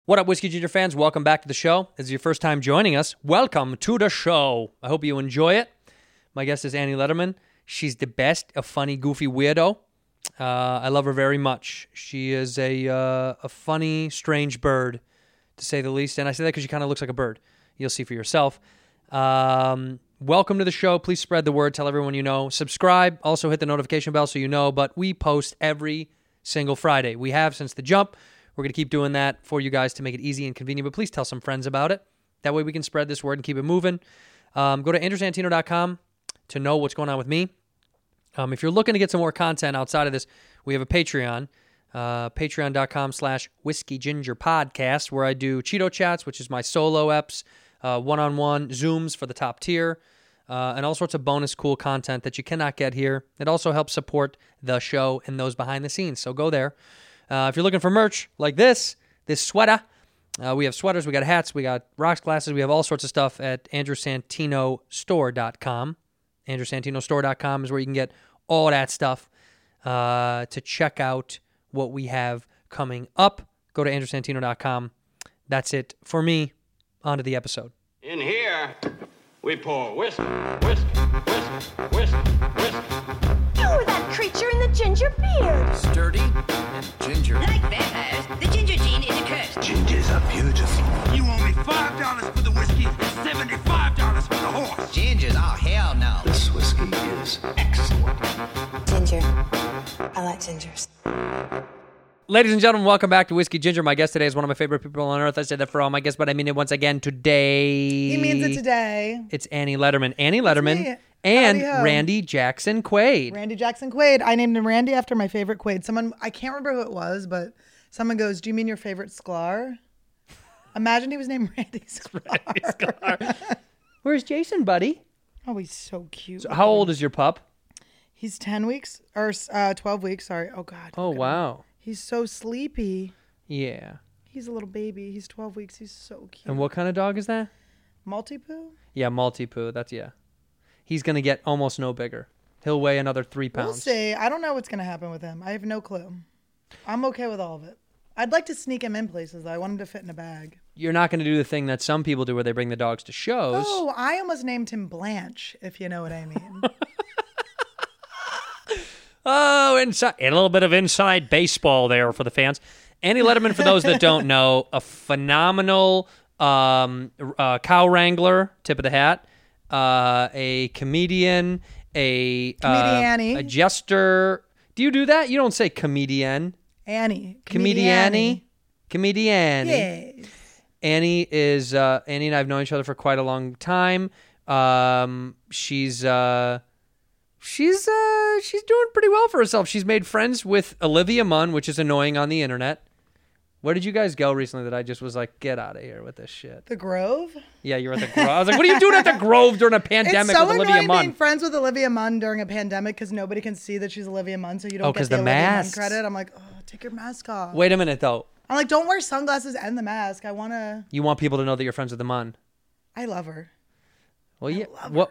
What up, Whiskey Ginger fans? Welcome back to the show. If this is your first time joining us, welcome to the show. I hope you enjoy it. My guest is Annie Lederman. She's the best, a funny, goofy weirdo. I love her very much. She is a funny, strange bird, to say the least. And I say that because she kind of looks like a bird. You'll see for yourself. Welcome to the show. Please spread the word. Tell everyone you know. Subscribe. Also hit the notification bell so you know. But we post every single Friday. We have since the jump. We're going to keep doing that for you guys to make it easy and convenient, but please tell some friends about it. That way we can spread this word and keep it moving. Go to andrewsantino.com to know what's going on with me. If you're looking to get some more content outside of this, we have a Patreon, patreon.com/whiskeygingerpodcast, where I do Cheeto Chats, which is my solo eps, one-on-one Zooms for the top tier, and all sorts of bonus cool content that you cannot get here. It also helps support the show and those behind the scenes, so go there. If you're looking for merch like this sweater, we have sweaters, we got hats, we got rocks glasses, we have all sorts of stuff at andrewsantinostore.com. andrewsantinostore.com is where you can get all that stuff to check out what we have coming up. Go to andrewsantino.com. That's it for me. On to the episode. In here, we pour whiskey, whiskey, whiskey, whiskey, whiskey. You're that creature in the ginger beard. Sturdy and ginger. Like vampires, the ginger gene is a curse. Gingers are beautiful. You owe me $5 for the whiskey and $75 for the horse. Gingers? Oh, hell no. This whiskey is excellent. Ginger. I like gingers. Ladies and gentlemen, welcome back to Whiskey Ginger. My guest today is one of my favorite people on earth. I said that for all my guests, but I mean it once again today. He means it today. It's Annie Lederman. Annie Lederman me. and Howdy-ho. Randy Jackson Quaid. Randy Jackson Quaid. I named him Randy after my favorite Quaid. Someone, I can't remember who it was, but someone goes, "Do you mean your favorite Sklar?" Imagine he was named Randy Sklar. Where's Jason, buddy? Oh, he's so cute. How old is your pup? He's 10 weeks or 12 weeks. Sorry. Oh God. Oh, look at him. wow. He's so sleepy. Yeah. He's a little baby. He's 12 weeks. He's so cute. And what kind of dog is that? Maltipoo? Yeah, Maltipoo. That's, yeah. He's going to get almost no bigger. He'll weigh another 3 pounds. We'll see. I don't know what's going to happen with him. I have no clue. I'm okay with all of it. I'd like to sneak him in places, though. I want him to fit in a bag. You're not going to do the thing that some people do where they bring the dogs to shows. Oh, I almost named him Blanche, if you know what I mean. Oh, inside, a little bit of inside baseball there for the fans. Annie Lederman, for those that don't know, a phenomenal cow wrangler, tip of the hat, a comedian, a jester. Do you do that? You don't say comedian. Annie. Comedian. Yes. Annie is Annie and I have known each other for quite a long time. She's doing pretty well for herself. She's made friends with Olivia Munn, which is annoying on the internet. Where did you guys go recently that I just was like, get out of here with this shit? The Grove? Yeah, you were at the Grove. I was like, what are you doing at the Grove during a pandemic It's so with Olivia annoying Munn? being friends with Olivia Munn during a pandemic because nobody can see that she's Olivia Munn, so you don't get 'cause the the Olivia Munn masks. credit. I'm like, oh, take your mask off. Wait a minute, though. I'm like, don't wear sunglasses and the mask. I want to... You want people to know that you're friends with the Munn. I love her. Well, yeah.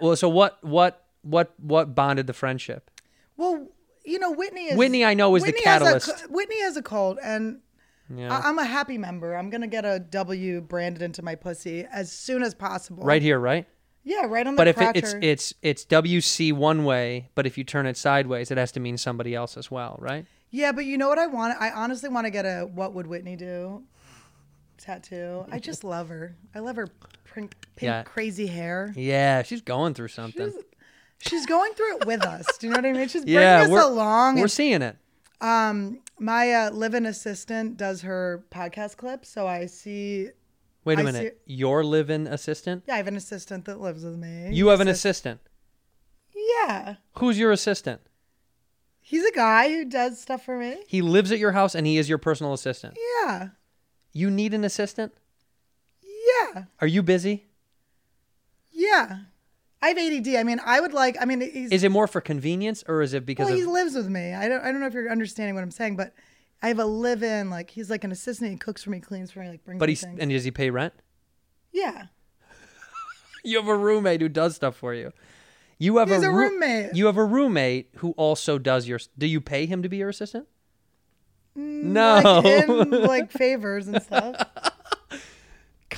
What bonded the friendship? Well, you know, Whitney, I know, is the catalyst. Whitney has a cult, and Yeah. I'm a happy member. I'm going to get a W branded into my pussy as soon as possible. Right here, right? Yeah, right on the But if crotcher. it's WC one way, but if you turn it sideways, it has to mean somebody else as well, right? Yeah, but you know what I want? I honestly want to get a "What would Whitney do?" tattoo. I just love her. I love her pink Yeah. crazy hair. Yeah, she's going through something. She's going through it with us. Do you know what I mean? She's bringing Yeah, us we're along. We're and, seeing it. my live-in assistant does her podcast clips, so I see. Wait a I minute. Your live-in assistant? Yeah, I have an assistant that lives with me. You have an assistant. Yeah, Who's your assistant? he's a guy who does stuff for me. He lives at your house and he is your personal assistant. Yeah, You need an assistant? yeah, Are you busy? yeah. I have ADD. I mean, he's. Is it more for convenience or is it because Well, of... he lives with me. I don't know if you're understanding what I'm saying, but I have a live-in. Like, he's like an assistant. He cooks for me, cleans for me, like brings But me he's... things. And does he pay rent? Yeah. You have a roommate who does stuff for you. You have He's a a roommate. You have a roommate who also does your... Do you pay him to be your assistant? No. Like, in, like, favors and stuff.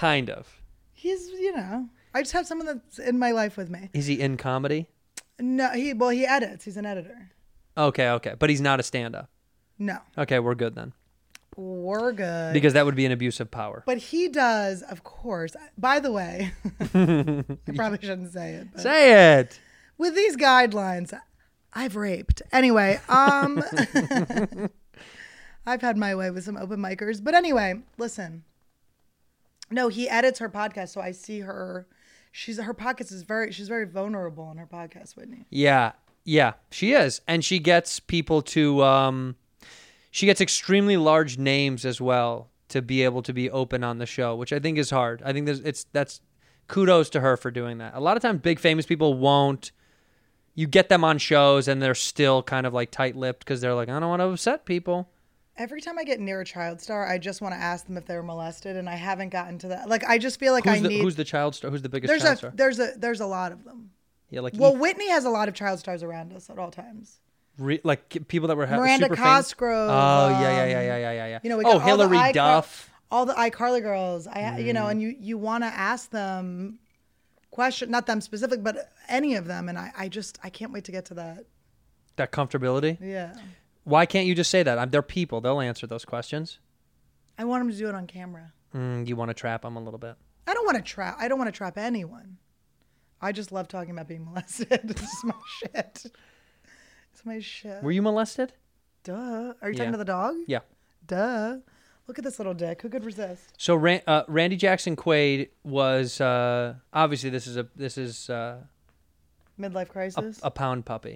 Kind of. He's, I just have someone that's in my life with me. Is he in comedy? No, he edits. He's an editor. Okay. But he's not a stand-up. No, Okay, we're good then. we're good. Because that would be an abuse of power. But he does, of course. By the way, I probably shouldn't say it. But Say it. with these guidelines, I've raped. Anyway, I've had my way with some open micers. But anyway, listen. No, he edits her podcast, so I see her. Her podcast is she's very vulnerable on her podcast, Whitney. Yeah, she is. And she gets people to, she gets extremely large names as well to be able to be open on the show, which I think is hard. I think that's kudos to her for doing that. A lot of times big famous people won't. You get them on shows and they're still kind of like tight-lipped because they're like, I don't want to upset people. Every time I get near a child star, I just want to ask them if they were molested, and I haven't gotten to that. Like, I just feel like Who's the child star? Who's the biggest child star? There's a lot of them. Yeah, like Whitney has a lot of child stars around us at all times. like people that were Miranda super famous. Cosgrove. Oh yeah. We got all Hillary the Duff. all the iCarly girls. And you want to ask them question, not them specific, but any of them, and I can't wait to get to that. That comfortability. Yeah. Why can't you just say that? They're people. They'll answer those questions. I want them to do it on camera. You want to trap them a little bit. I don't want to trap anyone. I just love talking about being molested. This is my shit. It's my shit. Were you molested? Duh. Are you talking to the dog? Yeah. Duh. Look at this little dick. Who could resist? So Randy Jackson Quaid was obviously this is Midlife crisis. a pound puppy.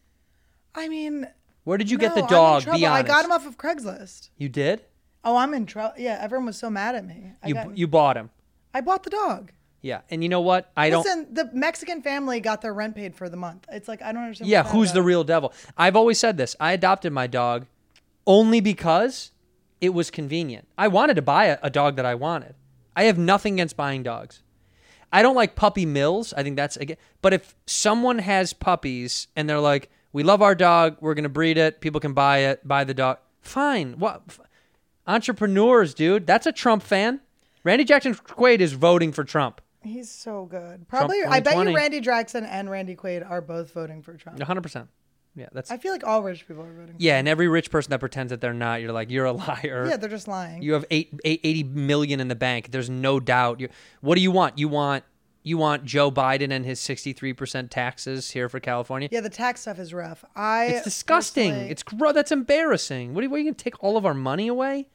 I mean, Where did you get the I'm in dog? trouble. Be honest. I got him off of Craigslist. You did? Oh, I'm in trouble. Yeah, everyone was so mad at me. You bought him. I bought the dog. Yeah, and you know what? Listen, the Mexican family got their rent paid for the month. It's like, I don't understand. Yeah, who's the real devil? I've always said this. I adopted my dog only because it was convenient. I wanted to buy a dog that I wanted. I have nothing against buying dogs. I don't like puppy mills. I think that's again. But if someone has puppies and they're like, we love our dog, we're gonna breed it, people can buy it, buy the dog. Fine. What? Entrepreneurs, dude. That's a Trump fan. Randy Jackson Quaid is voting for Trump. He's so good. Probably, Trump I bet you 2020. Randy Jackson and Randy Quaid are both voting for Trump. 100%. Yeah, that's. I feel like all rich people are voting for Yeah, and every rich person that pretends that they're not, you're like, you're a liar. Yeah, they're just lying. You have 80 million in the bank. There's no doubt. What do you want? You want Joe Biden and his 63% taxes here for California? Yeah, the tax stuff is rough. It's disgusting. It's that's embarrassing. What are you going to take all of our money away?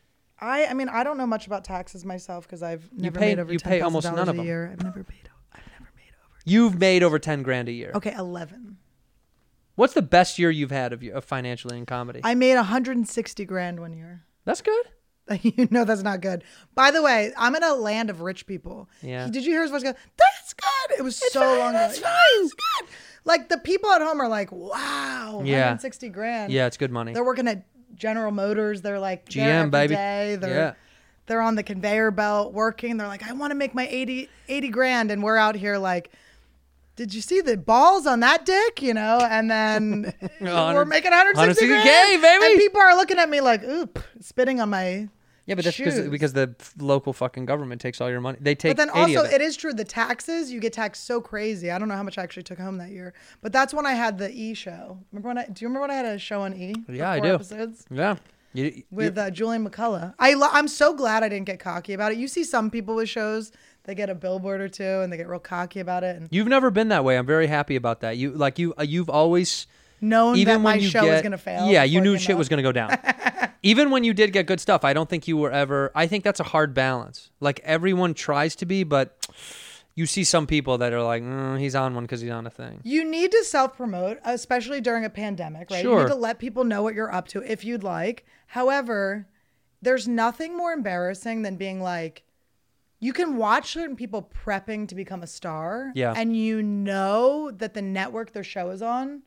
I mean, I don't know much about taxes myself because I've never pay- made over you pay almost $10,000 none of a them. year. I've never made over. You've made over 10 grand a year. Okay, 11. What's the best year you've had of financially in comedy? I made 160 grand one year. That's good. You know that's not good. By the way, I'm in a land of rich people. Yeah. Did you hear his voice go, that's good? It was so long ago. That's fine. It's good. Like the people at home are like, wow, Yeah. 160 grand. Yeah, it's good money. They're working at General Motors. They're like there GM, every baby. day. Yeah. They're on the conveyor belt working. They're like, I want to make my 80 grand. And we're out here like, did you see the balls on that dick? You know, and then we're making 160 grand. baby. And people are looking at me like, oop, spitting on my Yeah, but that's shoes. because the local fucking government takes all your money. They take But then 80 also, of it is true. The taxes, you get taxed so crazy. I don't know how much I actually took home that year. But that's when I had the E show. Do you remember when I had a show on E? Yeah, For I 4 do. Episodes? Yeah. With Julian McCullough. I'm so glad I didn't get cocky about it. You see some people with shows, they get a billboard or two and they get real cocky about it. And You've never been that way. I'm very happy about that. You've always known even that my when you show was going to fail. Yeah, you before it knew came shit out. was going to go down. Even when you did get good stuff, I don't think you were ever. I think that's a hard balance. Like everyone tries to be, but you see some people that are like, he's on one because he's on a thing. You need to self-promote, especially during a pandemic, right? Sure. You need to let people know what you're up to if you'd like. However, there's nothing more embarrassing than being like, you can watch certain people prepping to become a star. Yeah. And you know that the network their show is on,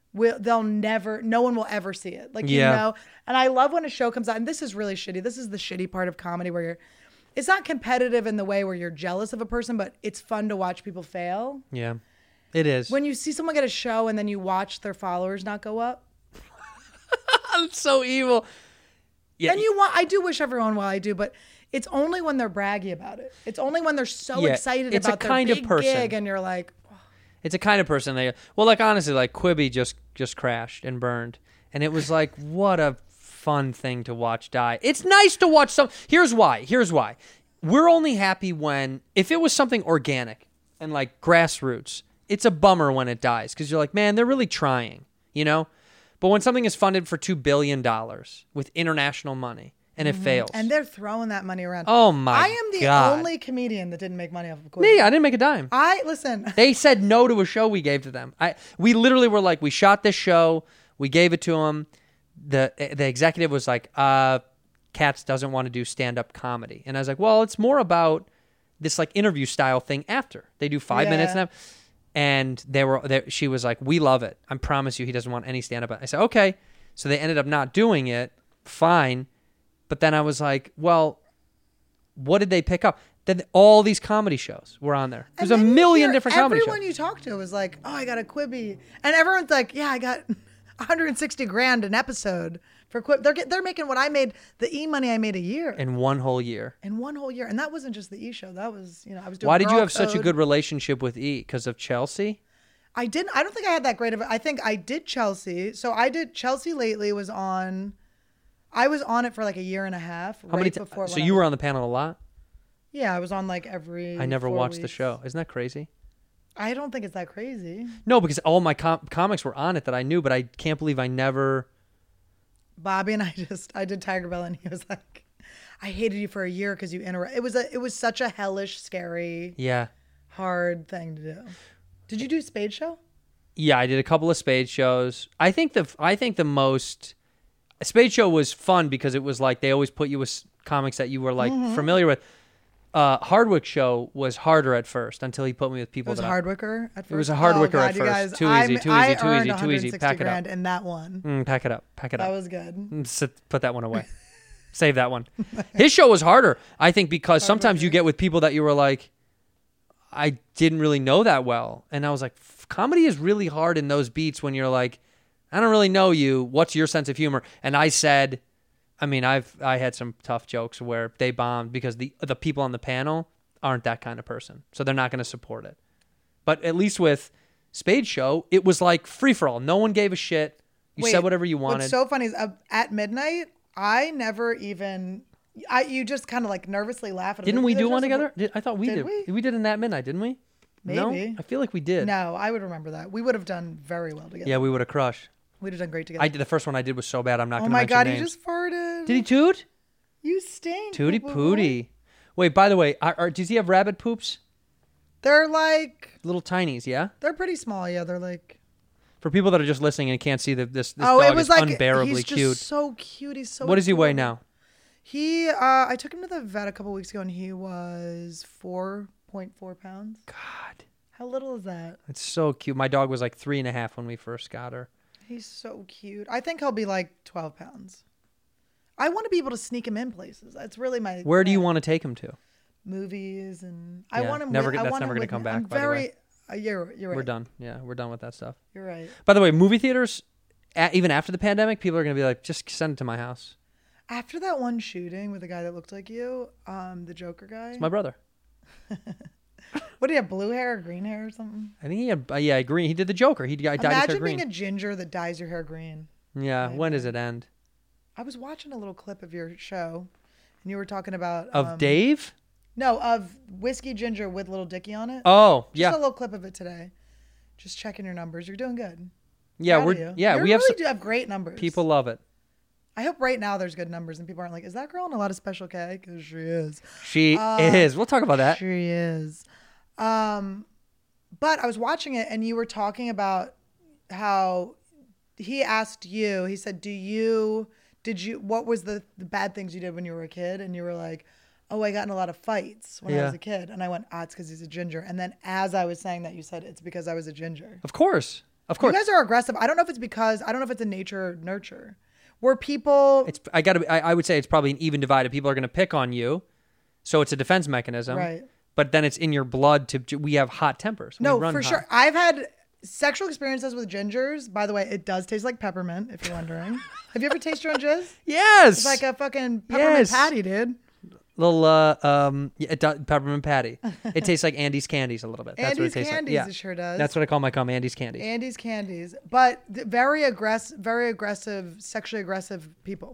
no one will ever see it. Like, Yeah. you know, and I love when a show comes out, and this is really shitty. This is the shitty part of comedy where it's not competitive in the way where you're jealous of a person, but it's fun to watch people fail. Yeah, it is. When you see someone get a show and then you watch their followers not go up. I'm so evil. Yeah, And I do wish everyone well, I do, but It's only when they're braggy about it. It's only when they're so Yeah, excited it's a about their kind of big person. gig, and you're like, It's a kind of person like honestly, like Quibi just crashed and burned, and it was like, what a fun thing to watch die. It's nice to watch some. Here's why. We're only happy if it was something organic and like grassroots. It's a bummer when it dies because you're like, man, they're really trying, you know. But when something is funded for $2 billion with international money and it fails, and they're throwing that money around. Oh my I am the God. only comedian that didn't make money off of Quibi. me, I didn't make a dime. Listen. They said no to a show we gave to them. We literally were like, we shot this show, we gave it to them. The executive was like, Katz doesn't want to do stand-up comedy. And I was like, well, it's more about this like interview style thing after. They do 5 minutes and she was like, we love it. I promise you he doesn't want any stand-up. I said, okay. So they ended up not doing it. Fine. But then I was like, well, what did they pick up? Then all these comedy shows were on there. There's a million different comedy shows. Everyone you talk to was like, oh, I got a Quibi. And everyone's like, yeah, I got $160,000 an episode for Quibi. They're making what I made, the E money I made a year. In one whole year. In one whole year. And that wasn't just the E show. That was, I was doing Why did you Girl have such a Code. good relationship with E? Because of Chelsea? I don't think I had that great of I think I did Chelsea. So I did Chelsea lately I was on it for like a year and a half. How many before so you were on the panel a lot? Yeah, I was on like every I never 4 watched the weeks. show. Isn't that crazy? I don't think it's that crazy. No, because all my comics were on it that I knew, but I can't believe I never... Bobby and I did Tiger Bell, and he was like, I hated you for a year because you interrupt. It was such a hellish, scary, hard thing to do. Did you do Spade Show? Yeah, I did a couple of Spade shows. I think the most Spade Show was fun because it was like they always put you with comics that you were like familiar with. Hardwick Show was harder at first until he put me with people. It was Hardwicker at first. It was a Hardwicker at you first. guys, Too easy. Pack it up. In that one. Pack it up. That was good. Put that one away. Save that one. His show was harder, I think, because sometimes you get with people that you were like, I didn't really know that well. And I was like, comedy is really hard in those beats when you're like, I don't really know you. What's your sense of humor? And I said, I had some tough jokes where they bombed because the people on the panel aren't that kind of person. So they're not going to support it. But at least with Spade Show, it was like free for all. No one gave a shit. You said whatever you wanted. What's so funny is at midnight, I never even... you just kind of like nervously laugh at it. Didn't we do one together? I thought we did. We? We did in that midnight, didn't we? Maybe. No? I feel like we did. No, I would remember that. We would have done very well together. Yeah, we would have crushed. We'd have done great together. The first one I did was so bad. I'm not Oh going to my mention God, names. he just farted. Did he toot? You stink. Tootie pootie. Wait, by the way, does he have rabbit poops? They're like... Little tinies, yeah? They're pretty small, yeah. They're like... For people that are just listening and can't see that this it dog was is like, unbearably he's cute. just so cute. He's so What does he weigh adorable. now? I took him to the vet a couple weeks ago, and he was 4.4 pounds. God. How little is that? It's so cute. My dog was like 3.5 when we first got her. He's so cute. I think he'll be like 12 pounds. I want to be able to sneak him in places. That's really my... Where do you want to take him to? Movies, and I Yeah, want him... that's I never want him gonna with come me. back, I'm by the way. You're right. We're done. Yeah, we're done with that stuff. You're right. By the way, movie theaters, even after the pandemic, people are going to be like, just send it to my house. After that one shooting with the guy that looked like you, the Joker guy... It's my brother. What do you have, blue hair or green hair or something? I think he had, green. He did the Joker. He dyed his hair Imagine green. being a ginger that dyes your hair green. Yeah, when does it end? I was watching a little clip of your show, and you were talking about... Of Dave? No, of Whiskey Ginger with Little Dicky on it. Oh, Just yeah. a little clip of it today. Just checking your numbers. You're doing good. Yeah, Proud we of you. yeah, You we have really do have great numbers. people love it. I hope right now there's good numbers and people aren't like, is that girl in a lot of Special K? Because she is. She is. We'll talk about that. She is. But I was watching it and you were talking about how he asked you, he said, what was the bad things you did when you were a kid? And you were like, oh, I got in a lot of fights when I was a kid. And I went, it's because he's a ginger. And then as I was saying that, you said, it's because I was a ginger. Of course. You guys are aggressive. I don't know if it's a nature or nurture. Where people... I would say it's probably an even divided. People are going to pick on you. So it's a defense mechanism. Right. But then it's in your blood we have hot tempers. We No, run for hot. sure. I've had sexual experiences with gingers. By the way, it does taste like peppermint, if you're wondering. Have you ever tasted your own jizz? Yes. It's like a fucking peppermint patty, dude. peppermint patty. It tastes like Andy's Candies a little bit. That's Andy's what it tastes Candies, like. Yeah. it sure does. That's what I call my cum, Andy's Candies. Andy's Candies, but very aggressive, sexually aggressive people.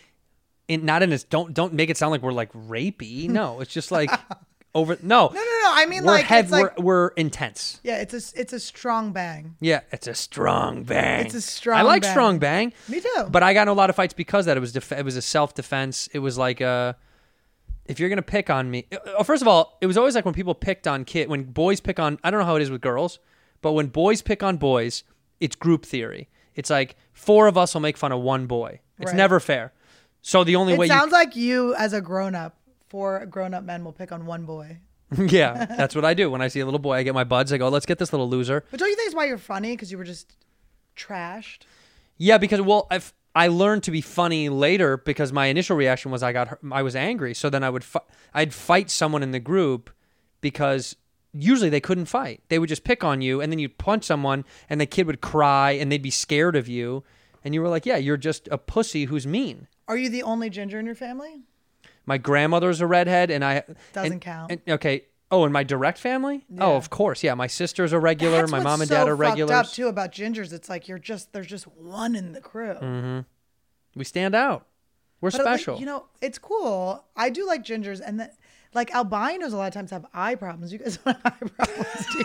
Not in this. Don't make it sound like we're like rapey. No, it's just like over. No, No. I mean, we're like it's like we're intense. yeah, it's a strong bang. Yeah, it's a strong bang. It's a strong I like bang. strong bang. Me too. But I got in a lot of fights because of that. It was a self defense. It was like if you're gonna pick on me, first of all, it was always like when people picked on when boys pick on. I don't know how it is with girls, but when boys pick on boys, it's group theory. It's like 4 of us will make fun of one boy. It's Right. never fair. So the only It way sounds like you, as a grown-up, 4 grown-up men will pick on one boy. yeah, that's what I do. When I see a little boy, I get my buds. I go, let's get this little loser. But don't you think it's why you're funny? Because you were just trashed? Yeah, because I learned to be funny later because my initial reaction was I was angry. So then I'd fight someone in the group because usually they couldn't fight. They would just pick on you, and then you'd punch someone, and the kid would cry, and they'd be scared of you, and you were like, yeah, you're just a pussy who's mean. Are you the only ginger in your family? My grandmother's a redhead, and Doesn't count. Okay. Oh, in my direct family? Yeah. Oh, of course. Yeah, my sister's a regular. That's My what's mom and so dad are fucked regulars. up too about gingers. It's like there's just one in the crew. Mm-hmm. We stand out. We're But special. you know, it's cool. I do like gingers, and like albinos a lot of times have eye problems. You guys don't have eye problems, do you?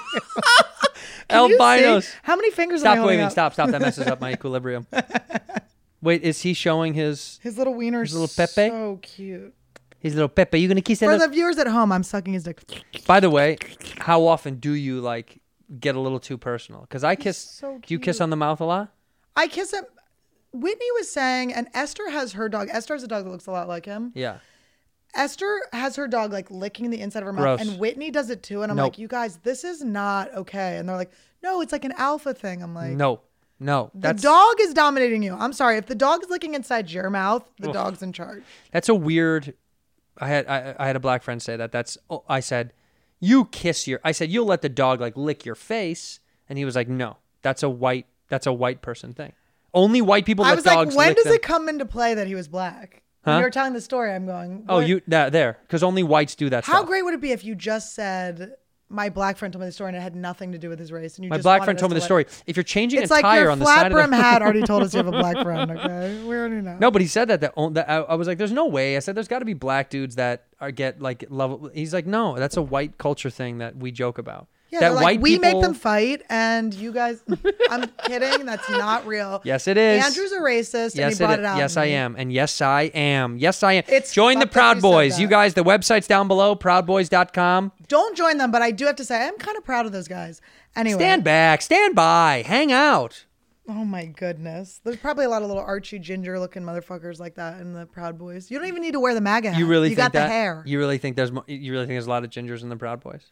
Can you Albinos. see? How many fingers am I Stop holding waving. up? Stop. That messes up my equilibrium. Wait, is he showing his His little wiener's little Pepe? so cute. little Pepe? You gonna kiss that? For little- the viewers at home, I'm sucking his dick. By the way, how often do you like get a little too personal? Because I kiss. so Do you kiss cute. on the mouth a lot? I kiss him. Whitney was saying, and Esther has her dog. Esther has a dog that looks a lot like him. Yeah. Esther has her dog like licking the inside of her mouth, Gross. and Whitney does it too. And I'm Nope. like, you guys, this is not okay. And they're like, no, it's like an alpha thing. I'm like, No. the dog is dominating you. I'm sorry. If the dog is licking inside your mouth, the dog's in charge. That's a weird. I had a black friend say that. I said, you kiss your. I said you'll let the dog like lick your face, and he was like, no, that's a white person thing. Only white people I let was like, dogs when lick does them. it come into play that he was black? When Huh? you were telling the story, I'm going, Oh, what- because only whites do that How stuff. great would it be if you just said, my black friend told me the story and it had nothing to do with his race? And you My just black wanted friend us told me to the let- story. If you're changing It's a like tire your on the flat side of brim the hat already told us you have a black friend, okay? We already know. No, but he said that I was like, there's no way. I said, there's got to be black dudes that get like love. He's like, no, that's a white culture thing that we joke about. Yeah, that they're like, white we make people- them fight, and you guys. I'm kidding. That's not real. Yes, it is. Andrew's a racist, and Yes, he brought it out. Yes, in I me. am. And yes, I am. Yes, I am. It's Join the fucked up Proud you said Boys. that. You guys, the website's down below, proudboys.com. Don't join them, but I do have to say, I'm kind of proud of those guys. Anyway. Stand back. Stand by. Hang out. Oh my goodness. There's probably a lot of little Archie ginger looking motherfuckers like that in the Proud Boys. You don't even need to wear the MAGA hat. You really you think got that? the hair. You really think there's a lot of gingers in the Proud Boys?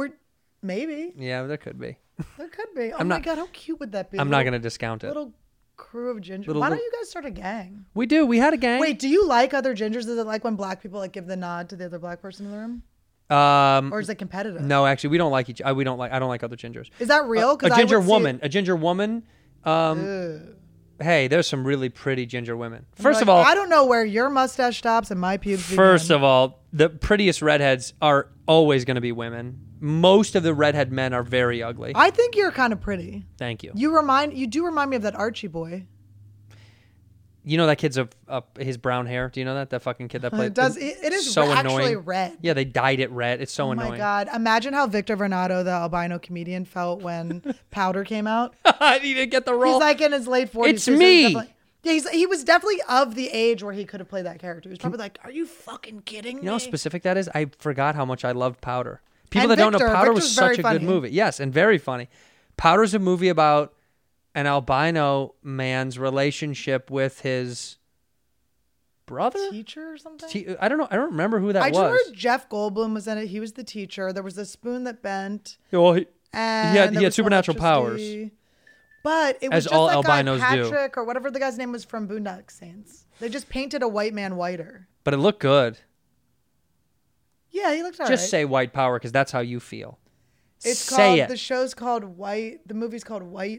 Maybe. Yeah, there could be. There could be. Oh I'm my not- God, how cute would that be? I'm not going to discount it. Little crew of gingers. Little- Why don't you guys start a gang? We do. We had a gang. Wait, do you like other gingers? Is it like when black people like give the nod to the other black person in the room? Or is it competitive? No, actually, we don't like each. I don't like other gingers. Is that real? A 'Cause I ginger would see woman. it- A ginger woman. Hey, there's some really pretty ginger women. I'm First like, of all, I don't know where your mustache stops and my pubes begin. First of all, the prettiest redheads are always going to be women. Most of the redhead men are very ugly. I think you're kind of pretty. Thank you. You do remind me of that Archie boy. You know that kid's his brown hair. Do you know that fucking kid that played? It does. It is so actually annoying. red. Yeah, they dyed it red. It's so Oh annoying. my God. Imagine how Victor Vernado, the albino comedian, felt when Powder came out. He didn't get the role. He's like in his late 40s. It's so he's me. definitely- Yeah, he was definitely of the age where he could have played that character. He was probably like, are you fucking kidding me? You know how specific that is? I forgot how much I loved Powder. People And that don't know, Victor. Powder was Victor's such very a funny. good movie. Yes, and very funny. Powder's a movie about an albino man's relationship with his brother? Teacher or something? I don't know. I don't remember who that I was. just remember Jeff Goldblum was in it. He was the teacher. There was the spoon that bent. Well, he And had there was supernatural powers. electricity. But it was As just all that albinos guy do. Patrick or whatever the guy's name was from Boondock Saints. They just painted a white man whiter. But it looked good. Yeah, he looked alright. Just say white power because that's how you feel. It's say called it. the show's called White. The movie's called White.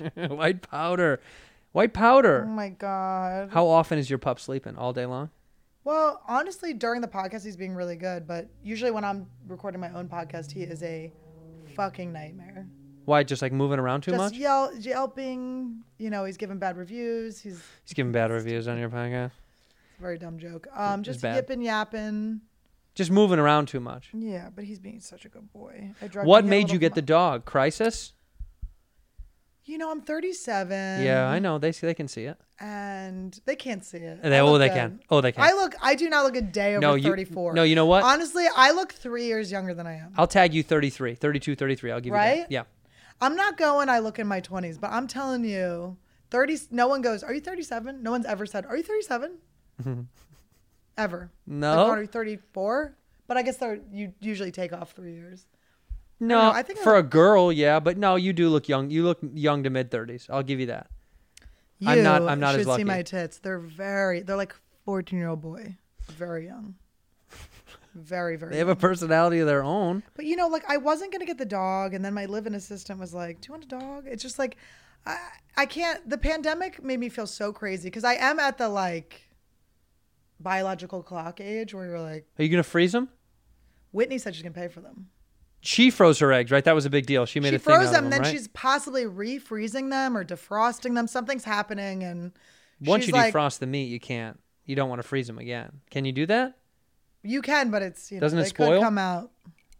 White powder. White powder. Oh my God. How often is your pup sleeping? All day long? Well, honestly, during the podcast, he's being really good. But usually when I'm recording my own podcast, he is a fucking nightmare. Why? Just like moving around too much? Yelping. You know, he's giving bad reviews. He's giving bad reviews on your podcast. very dumb joke. Just bad. yipping, yapping. Just moving around too much. Yeah, but he's being such a good boy. What made you get the dog? Crisis? You know, I'm 37. Yeah, I know. They can see it. And they can't see it. They can. Oh, they can. I do not look a day over 34. No, you know what? Honestly, I look 3 years younger than I am. I'll tag you 33, 32, 33. I'll give you Right? that. Yeah. I'm not going, I look in my 20s, but I'm telling you, 30, no one goes, are you 37? No one's ever said, are you 37? Ever. No. Like, are you 34? But I guess you usually take off 3 years. No, I think for a girl, yeah, but no, you do look young. You look young to mid 30s. I'll give you that. I'm not should as lucky. see my tits. They're like 14-year-old boy. Very young. Very, very They have a personality of their own. But you know, like I wasn't going to get the dog. And then my live-in assistant was like, do you want a dog? It's just like, I can't, the pandemic made me feel so crazy. Because I am at the like biological clock age where you're like. Are you going to freeze them? Whitney said she's going to pay for them. She froze her eggs, right? That was a big deal. She made a thing out of them, and then right? she's possibly refreezing them or defrosting them. Something's happening, and Once she's you like, defrost the meat, you can't. You don't want to freeze them again. Can you do that? You can, but it's Doesn't it they spoil? could come out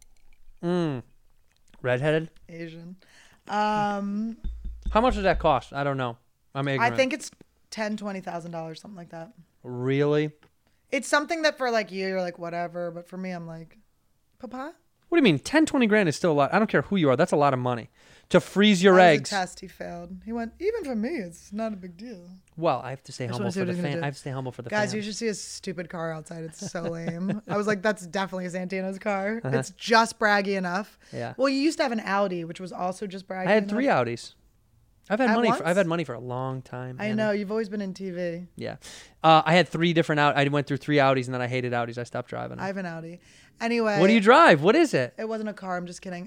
Redheaded? Asian. How much does that cost? I don't know. I'm ignorant. I think it's $10,000-$20,000, something like that. Really? It's something that for like you're like whatever, but for me, I'm like, Papa. What do you mean? 10, 20 grand is still a lot. I don't care who you are. That's a lot of money. To freeze your That was eggs. a test. He failed. He went, even for me, it's not a big deal. Well, I have to stay just humble wanna see for what the he's gonna fan. do. I have to stay humble for the Guys, fans. you should see his stupid car outside. It's so lame. I was like, that's definitely a Santino's car. It's just braggy enough. Yeah. Well, you used to have an Audi, which was also just braggy I had enough. 3 Audis. I've had At money. once? I've had money for a long time. I Annie. know. You've always been in TV. Yeah. I had 3 different I went through 3 Audis and then I hated Audis. I stopped driving them. I have an Audi. Anyway. What do you drive? What is it? It wasn't a car. I'm just kidding.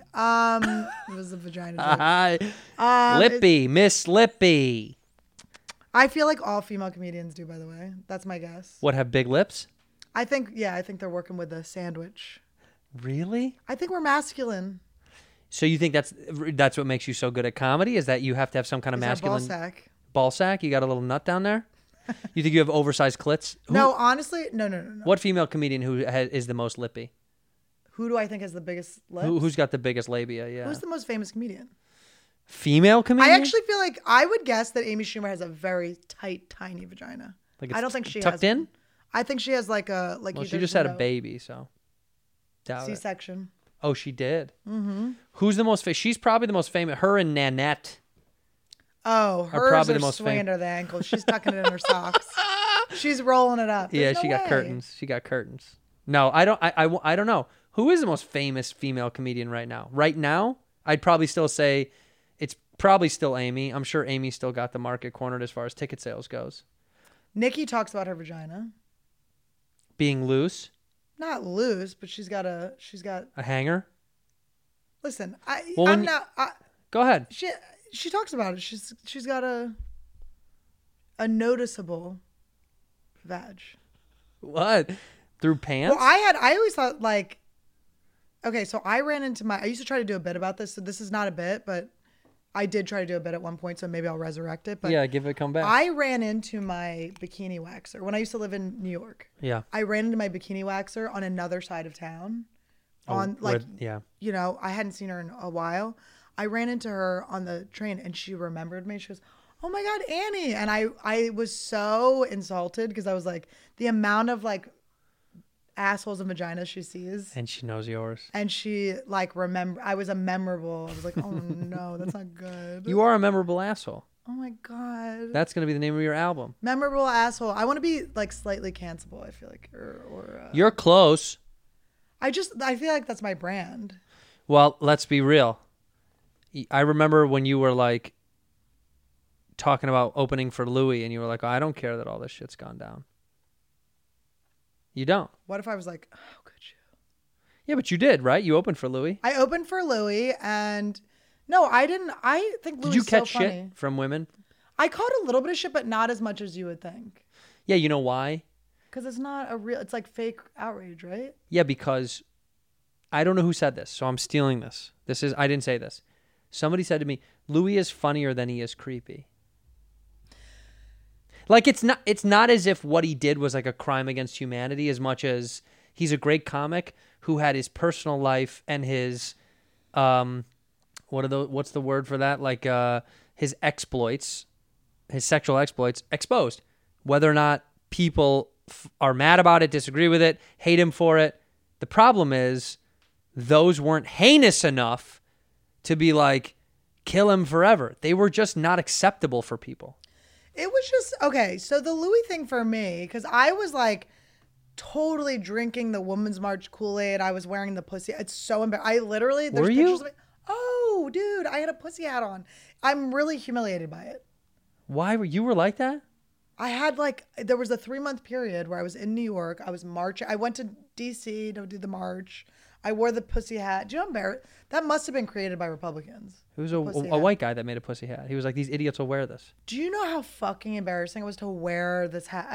It was a vagina joke. Hi. Lippy. Miss Lippy. I feel like all female comedians do, by the way. That's my guess. What, have big lips? I think they're working with the sandwich. Really? I think we're masculine. So you think that's what makes you so good at comedy? Is that you have to have some kind of Is that masculine ball sack? ball sack? You got a little nut down there? You think you have oversized clits? No, honestly, no. What female comedian is the most lippy? Who do I think has the biggest lips? Who's got the biggest labia? Yeah. Who's the most famous comedian? Female comedian? I actually feel like I would guess that Amy Schumer has a very tight, tiny vagina. Like it's I don't think she tucked has in. one. I think she has like a Well, she just had a baby, so doubt it. C-section. Oh, she did. Mm-hmm. Who's the most famous? She's probably the most famous. Her and Nanette. Oh, hers probably are the most swinging to the ankle. She's tucking it in her socks. She's rolling it up. Yeah, There's she no got way. curtains. She got curtains. No, I don't. I don't know. Who is the most famous female comedian right now? Right now, I'd probably still say it's probably still Amy. I'm sure Amy still got the market cornered as far as ticket sales goes. Nikki talks about her vagina. Being loose, Not loose, but she's got. a hanger. Listen, Well, I'm when not. Go ahead. She talks about it. She's got a noticeable vag. What? Through pants? Well, I always thought like, okay, so I used to try to do a bit about this. So this is not a bit, but I did try to do a bit at one point. So maybe I'll resurrect it. But yeah, give it a comeback. I ran into my bikini waxer when I used to live in New York. Yeah. I ran into my bikini waxer on another side of town. Yeah. You know, I hadn't seen her in a while. I ran into her on the train and she remembered me. She goes, "Oh my God, Annie." And I was so insulted because I was like, the amount of like assholes and vaginas she sees. And she knows yours. And she like I was I was like, oh no, that's not good. You are a memorable asshole. Oh my God. That's going to be the name of your album. Memorable asshole. I want to be like slightly cancelable, I feel like. Or You're close. I feel like that's my brand. Well, let's be real. I remember when you were like talking about opening for Louis and you were like, oh, I don't care that all this shit's gone down. You don't. What if I was like, oh, could you? Yeah, but you did, right? You opened for Louis. I opened for Louis and no, I didn't. I think Louis Did you is so catch funny. shit from women? I caught a little bit of shit, but not as much as you would think. Yeah, you know why? Because it's not a real. It's like fake outrage, right? Yeah, because I don't know who said this, so I'm stealing this. I didn't say this. Somebody said to me, Louis is funnier than he is creepy. Like it's not as if what he did was like a crime against humanity as much as he's a great comic who had his personal life and his what's the word for that? Like his exploits, his sexual exploits exposed. Whether or not people are mad about it, disagree with it, hate him for it. The problem is those weren't heinous enough to be like, kill him forever. They were just not acceptable for people. It was just, okay, so the Louis thing for me, because I was like totally drinking the Women's March Kool-Aid. I was wearing the pussy. It's so embarrassing. I literally, there's Were pictures you? of me. Oh, dude, I had a pussy hat on. I'm really humiliated by it. Why were you like that? I had there was a 3-month period where I was in New York. I was marching. I went to DC to do the march. I wore the pussy hat. Do you know how embarrassing? That must have been created by Republicans. It was the a pussy hat. white guy that made a pussy hat. He was like, these idiots will wear this. Do you know how fucking embarrassing it was to wear this hat?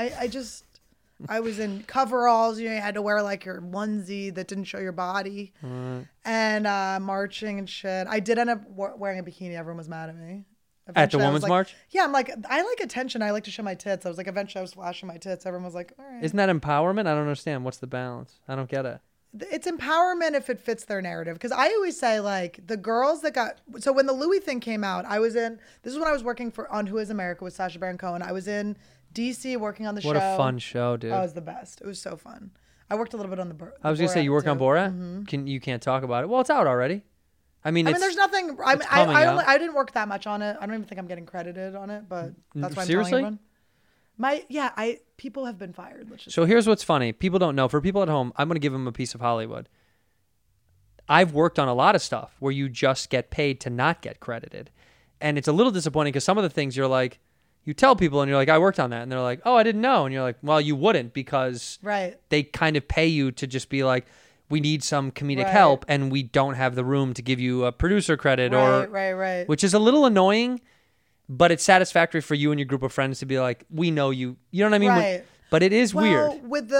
I was in coveralls. You had to wear like your onesie that didn't show your body, and marching and shit. I did end up wearing a bikini. Everyone was mad at me. At the Eventually, I was Women's like- March? Yeah, I'm like, I like attention. I like to show my tits. I was like, eventually I was flashing my tits. Everyone was like, all right. Isn't that empowerment? I don't understand. What's the balance? I don't get it. It's empowerment if it fits their narrative. Because I always say, like, the girls that got... So when the Louis thing came out, I was in... This is when I was working on Who is America with Sacha Baron Cohen. I was in D.C. working on the show. What a fun show, dude. Oh, it was the best. It was so fun. I worked a little bit on the I was going to say, you work on Borat? You can't talk about it. Well, it's out already. I mean, there's nothing... it's coming out. I didn't work that much on it. I don't even think I'm getting credited on it, but that's why I'm Seriously? telling everyone. People have been fired. Let's just So here's what's funny. People don't know. For people at home, I'm going to give them a piece of Hollywood. I've worked on a lot of stuff where you just get paid to not get credited. And it's a little disappointing because some of the things you're like, you tell people and you're like, I worked on that. And they're like, oh, I didn't know. And you're like, well, you wouldn't because Right. they kind of pay you to just be like, we need some comedic Right. help and we don't have the room to give you a producer credit Right. which is a little annoying, but it's satisfactory for you and your group of friends to be like, we know you. You know what I mean? Right. But it is weird. With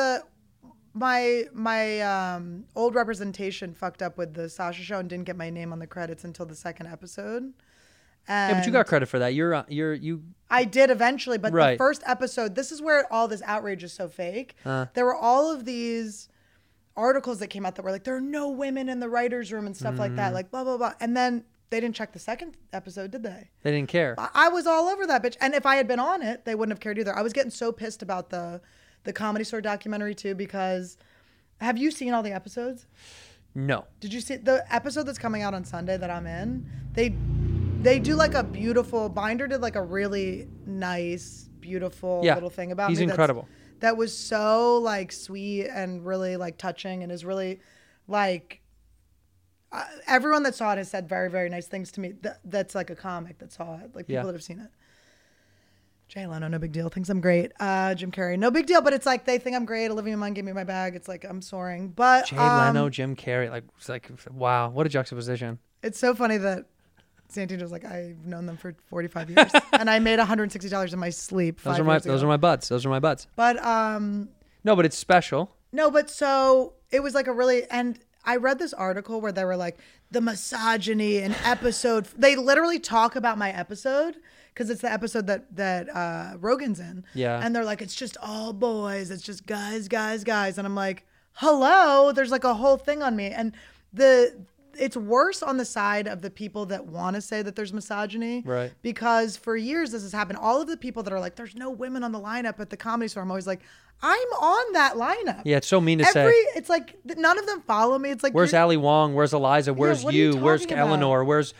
my old representation fucked up with the Sasha show and didn't get my name on the credits until the second episode. Yeah, but you got credit for that. You. I did eventually, but Right. the first episode, this is where all this outrage is so fake. There were all of these articles that came out that were like, there are no women in the writer's room and stuff like that, like blah, blah, blah. And then they didn't check the second episode, did they? They didn't care. I was all over that bitch. And if I had been on it, they wouldn't have cared either. I was getting so pissed about the Comedy Store documentary too, because have you seen all the episodes? No. Did you see the episode that's coming out on Sunday that I'm in? They do like a beautiful, Binder did like a really nice, beautiful little thing about he's me. incredible. That was so like sweet and really like touching and is really like, everyone that saw it has said very, very nice things to me. That's like a comic that saw it, like people that have seen it. Jay Leno, no big deal. Thinks I'm great. Jim Carrey, no big deal. But it's like they think I'm great. Olivia Munn gave me my bag. It's like I'm soaring. But Jay Leno, Jim Carrey, it's like wow, what a juxtaposition. It's so funny that Santino's like, I've known them for 45 years, and I made $160 in my sleep. Those are my buds. Those are my buds. But no, but it's special. no, but so it was like a really, and I read this article where they were like the misogyny in episode. They literally talk about my episode. Because it's the episode that Rogan's in. Yeah. And they're like, it's just all boys. It's just guys. And I'm like, hello? There's like a whole thing on me. And it's worse on the side of the people that want to say that there's misogyny. Right. Because for years this has happened. All of the people that are like, there's no women on the lineup at the Comedy Store. I'm always like, I'm on that lineup. Yeah, it's so mean to say. It's like, none of them follow me. It's like, Where's Ali Wong? Where's Eliza? Where's what are you Where's talking about? Eleanor? Where's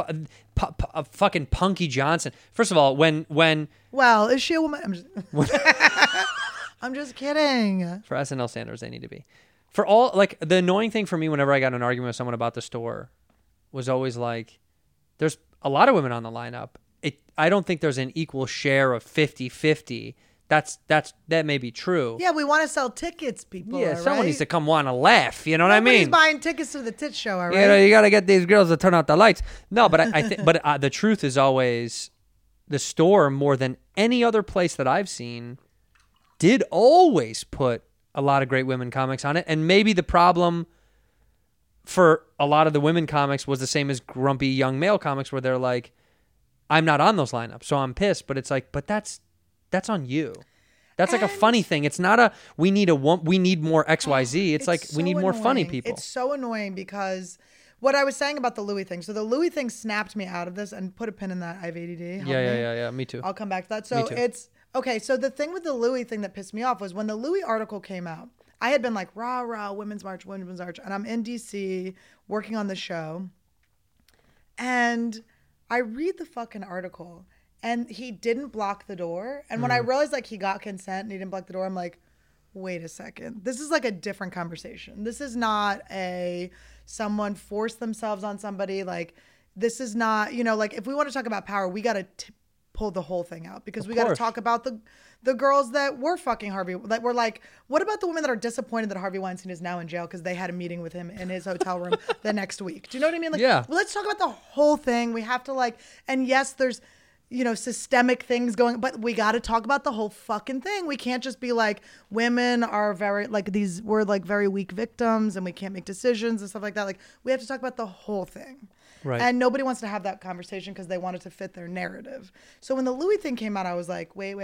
fucking Punky Johnson? First of all, when well, is she a woman? I'm just kidding. for SNL standards, they need to be. For all, like, the annoying thing for me whenever I got in an argument with someone about the store was always like, there's a lot of women on the lineup. I don't think there's an equal share of 50-50. That may be true. Yeah, we want to sell tickets, people. Yeah, someone right? needs to come want to laugh. You know what I Nobody's mean? buying tickets to the tit show, all right? You know, you got to get these girls to turn out the lights. No, but I think, but the truth is always, the store more than any other place that I've seen did always put a lot of great women comics on it. And maybe the problem for a lot of the women comics was the same as grumpy young male comics, where they're like, I'm not on those lineups, so I'm pissed. But it's like, but that's on you. That's like a funny thing. It's not a we need more XYZ. It's like we need more funny people. It's so annoying because what I was saying about the Louis thing. So the Louis thing snapped me out of this, and put a pin in that. I have ADD. Help me. Yeah. Me too. I'll come back to that. So it's okay. So the thing with the Louis thing that pissed me off was when the Louis article came out, I had been like, rah, rah, Women's March. And I'm in DC working on the show. And I read the fucking article, and he didn't block the door. And when I realized like he got consent and he didn't block the door, I'm like, wait a second. This is like a different conversation. This is not someone forced themselves on somebody. Like, this is not, like if we want to talk about power, we got to pull the whole thing out, because we got to talk about the girls that were fucking Harvey, that were like, what about the women that are disappointed that Harvey Weinstein is now in jail because they had a meeting with him in his hotel room the next week? Do you know what I mean? Like, yeah. Well, let's talk about the whole thing. We have to and yes, there's, systemic things going, but we got to talk about the whole fucking thing. We can't just be like, women are very, we're very weak victims and we can't make decisions and stuff like that. Like, we have to talk about the whole thing. Right. And nobody wants to have that conversation because they want it to fit their narrative. So when the Louis thing came out, I was like, wait,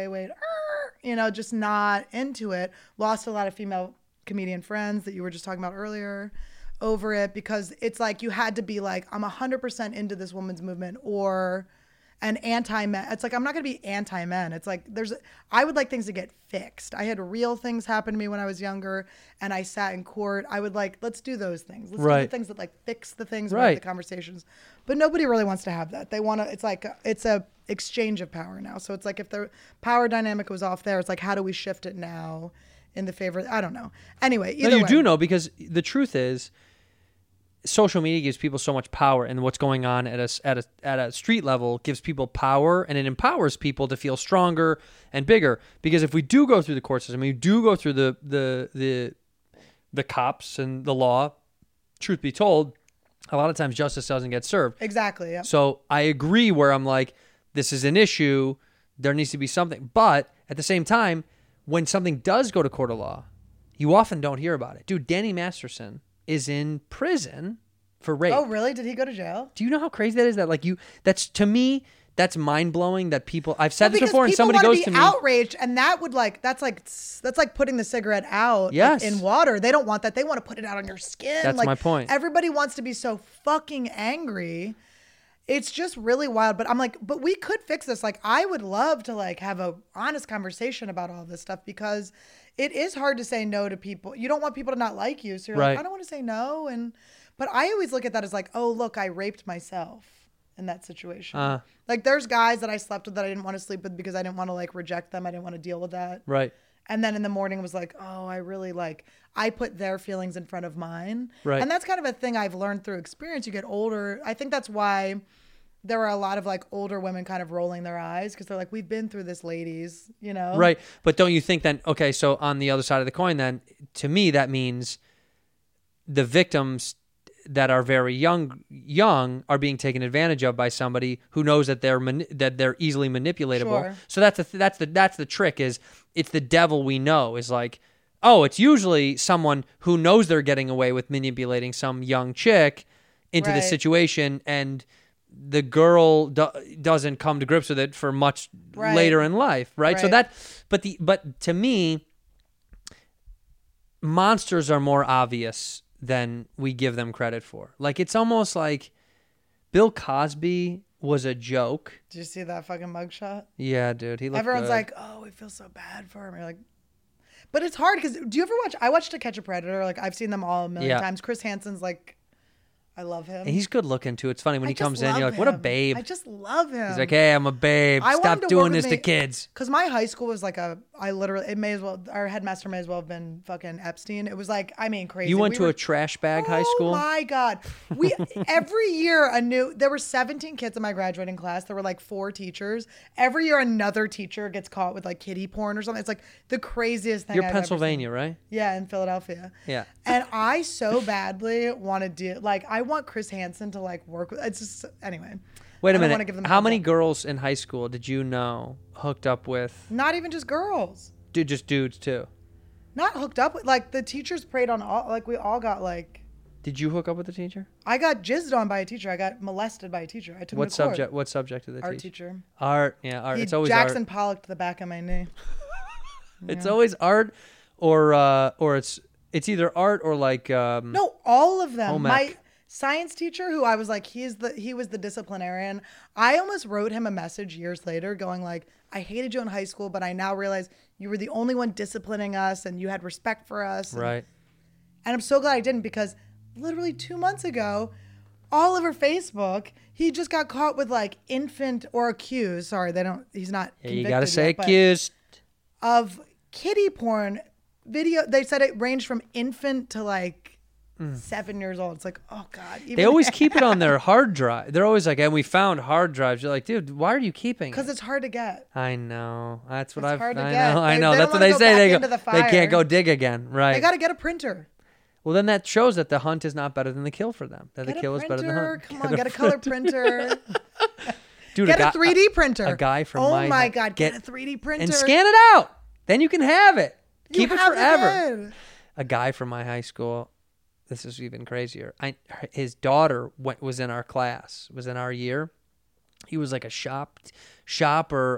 just not into it. Lost a lot of female comedian friends that you were just talking about earlier over it, because it's like you had to be like, I'm 100% into this women's movement or an anti-men. It's like, I'm not going to be anti-men. It's like I would like things to get fixed. I had real things happen to me when I was younger and I sat in court. I would like, let's do those things. Let's do the things that fix the things, and have the conversations. But nobody really wants to have that. They want to, it's a exchange of power now. So it's like, if the power dynamic was off there, it's like, how do we shift it now in the favor? I don't know. Anyway, either way. Do know, because the truth is, social media gives people so much power, and what's going on at a street level gives people power, and it empowers people to feel stronger and bigger. Because if we do go through the court system, we do go through the cops and the law, truth be told, a lot of times justice doesn't get served. Exactly. Yeah. So I agree where I'm like, this is an issue. There needs to be something. But at the same time, when something does go to court of law, you often don't hear about it. Dude, Danny Masterson is in prison for rape. Oh, really? Did he go to jail? Do you know how crazy that is? That's to me, that's mind blowing. That people, I've said this before, and people somebody goes to me outraged, and that would that's like putting the cigarette out in water. They don't want that. They want to put it out on your skin. That's my point. Everybody wants to be so fucking angry. It's just really wild. But I'm like, but we could fix this. Like, I would love to have a honest conversation about all this stuff, because it is hard to say no to people. You don't want people to not like you. So you're like, I don't want to say no. But I always look at that as like, oh, look, I raped myself in that situation. There's guys that I slept with that I didn't want to sleep with because I didn't want to reject them. I didn't want to deal with that. Right. And then in the morning it was like, oh, I really I put their feelings in front of mine. Right. And that's kind of a thing I've learned through experience. You get older. I think that's why there are a lot of older women kind of rolling their eyes, because they're like, we've been through this, ladies, Right. But don't you think then, okay, so on the other side of the coin then, to me, that means the victims that are very young are being taken advantage of by somebody who knows that they're easily manipulatable. Sure. So that's the trick, is it's the devil we know, is like, oh, it's usually someone who knows they're getting away with manipulating some young chick into this situation, and the girl doesn't come to grips with it for much later in life, right? So but to me, monsters are more obvious than we give them credit for. It's almost like Bill Cosby was a joke. Did you see that fucking mugshot? Yeah, dude. He looked Everyone's good. like, oh, we feel so bad for him. You're like, but it's hard, because do you ever watch? I watched To Catch a Predator. I've seen them all a million times. Chris Hansen's I love him. And he's good looking too. It's funny when he comes in, you're like, what a babe. I just love him. He's like, hey, I'm a babe. Stop doing this to kids. Because my high school was our headmaster may as well have been fucking Epstein. It was crazy. You went to a trash bag high school? Oh my God. Every year there were 17 kids in my graduating class. There were 4 teachers. Every year another teacher gets caught with kiddie porn or something. It's the craziest thing You're I've Pennsylvania, ever seen. right? Yeah, in Philadelphia. Yeah. And I so badly want to do, I want Chris Hansen to work with, it's just, anyway. Wait a minute. How many girls in high school did you know hooked up with? Not even just girls. just dudes too? Not hooked up with, like, the teachers preyed on all, like, we all got, like, Did you hook up with the teacher? I got jizzed on by a teacher. I got molested by a teacher. I took him What to court. subject? What subject did they Art teach? teacher. Art. Yeah, art. He It's always Jackson art. Pollocked the back of my knee. It's always art, or it's either art or like No, all of them. home My ec. science teacher, who I was like, he was the disciplinarian. I almost wrote him a message years later going like, I hated you in high school, but I now realize you were the only one disciplining us and you had respect for us. right. And I'm so glad I didn't, because literally 2 months ago, all over Facebook, he just got caught with like infant or accused. Sorry, he's not. Yeah, you convicted gotta say yet, but accused. of kiddie porn video. They said it ranged from infant to like 7 years old. It's like, oh God. They always keep it on their hard drive. They're always like, and we found hard drives. You're like, dude, why are you keeping it? Because it's hard to get. I know. That's what It's I've. hard to I get. know. I They know. don't That's what wanna they go say. back They into go. the They can't fire. go dig again. Right. They got to get a printer. Well, then that shows that the hunt is not better than the kill for them. That Get the a kill is better than the printer. hunt. Come on, get a color printer. Dude, Get a guy- 3D printer. A guy from Oh my God, get a 3D printer. and scan it out. Then you can have it. You Keep it have forever. then. A guy from my high school. This is even crazier. His daughter was in our class. Was in our year. He was like a shop or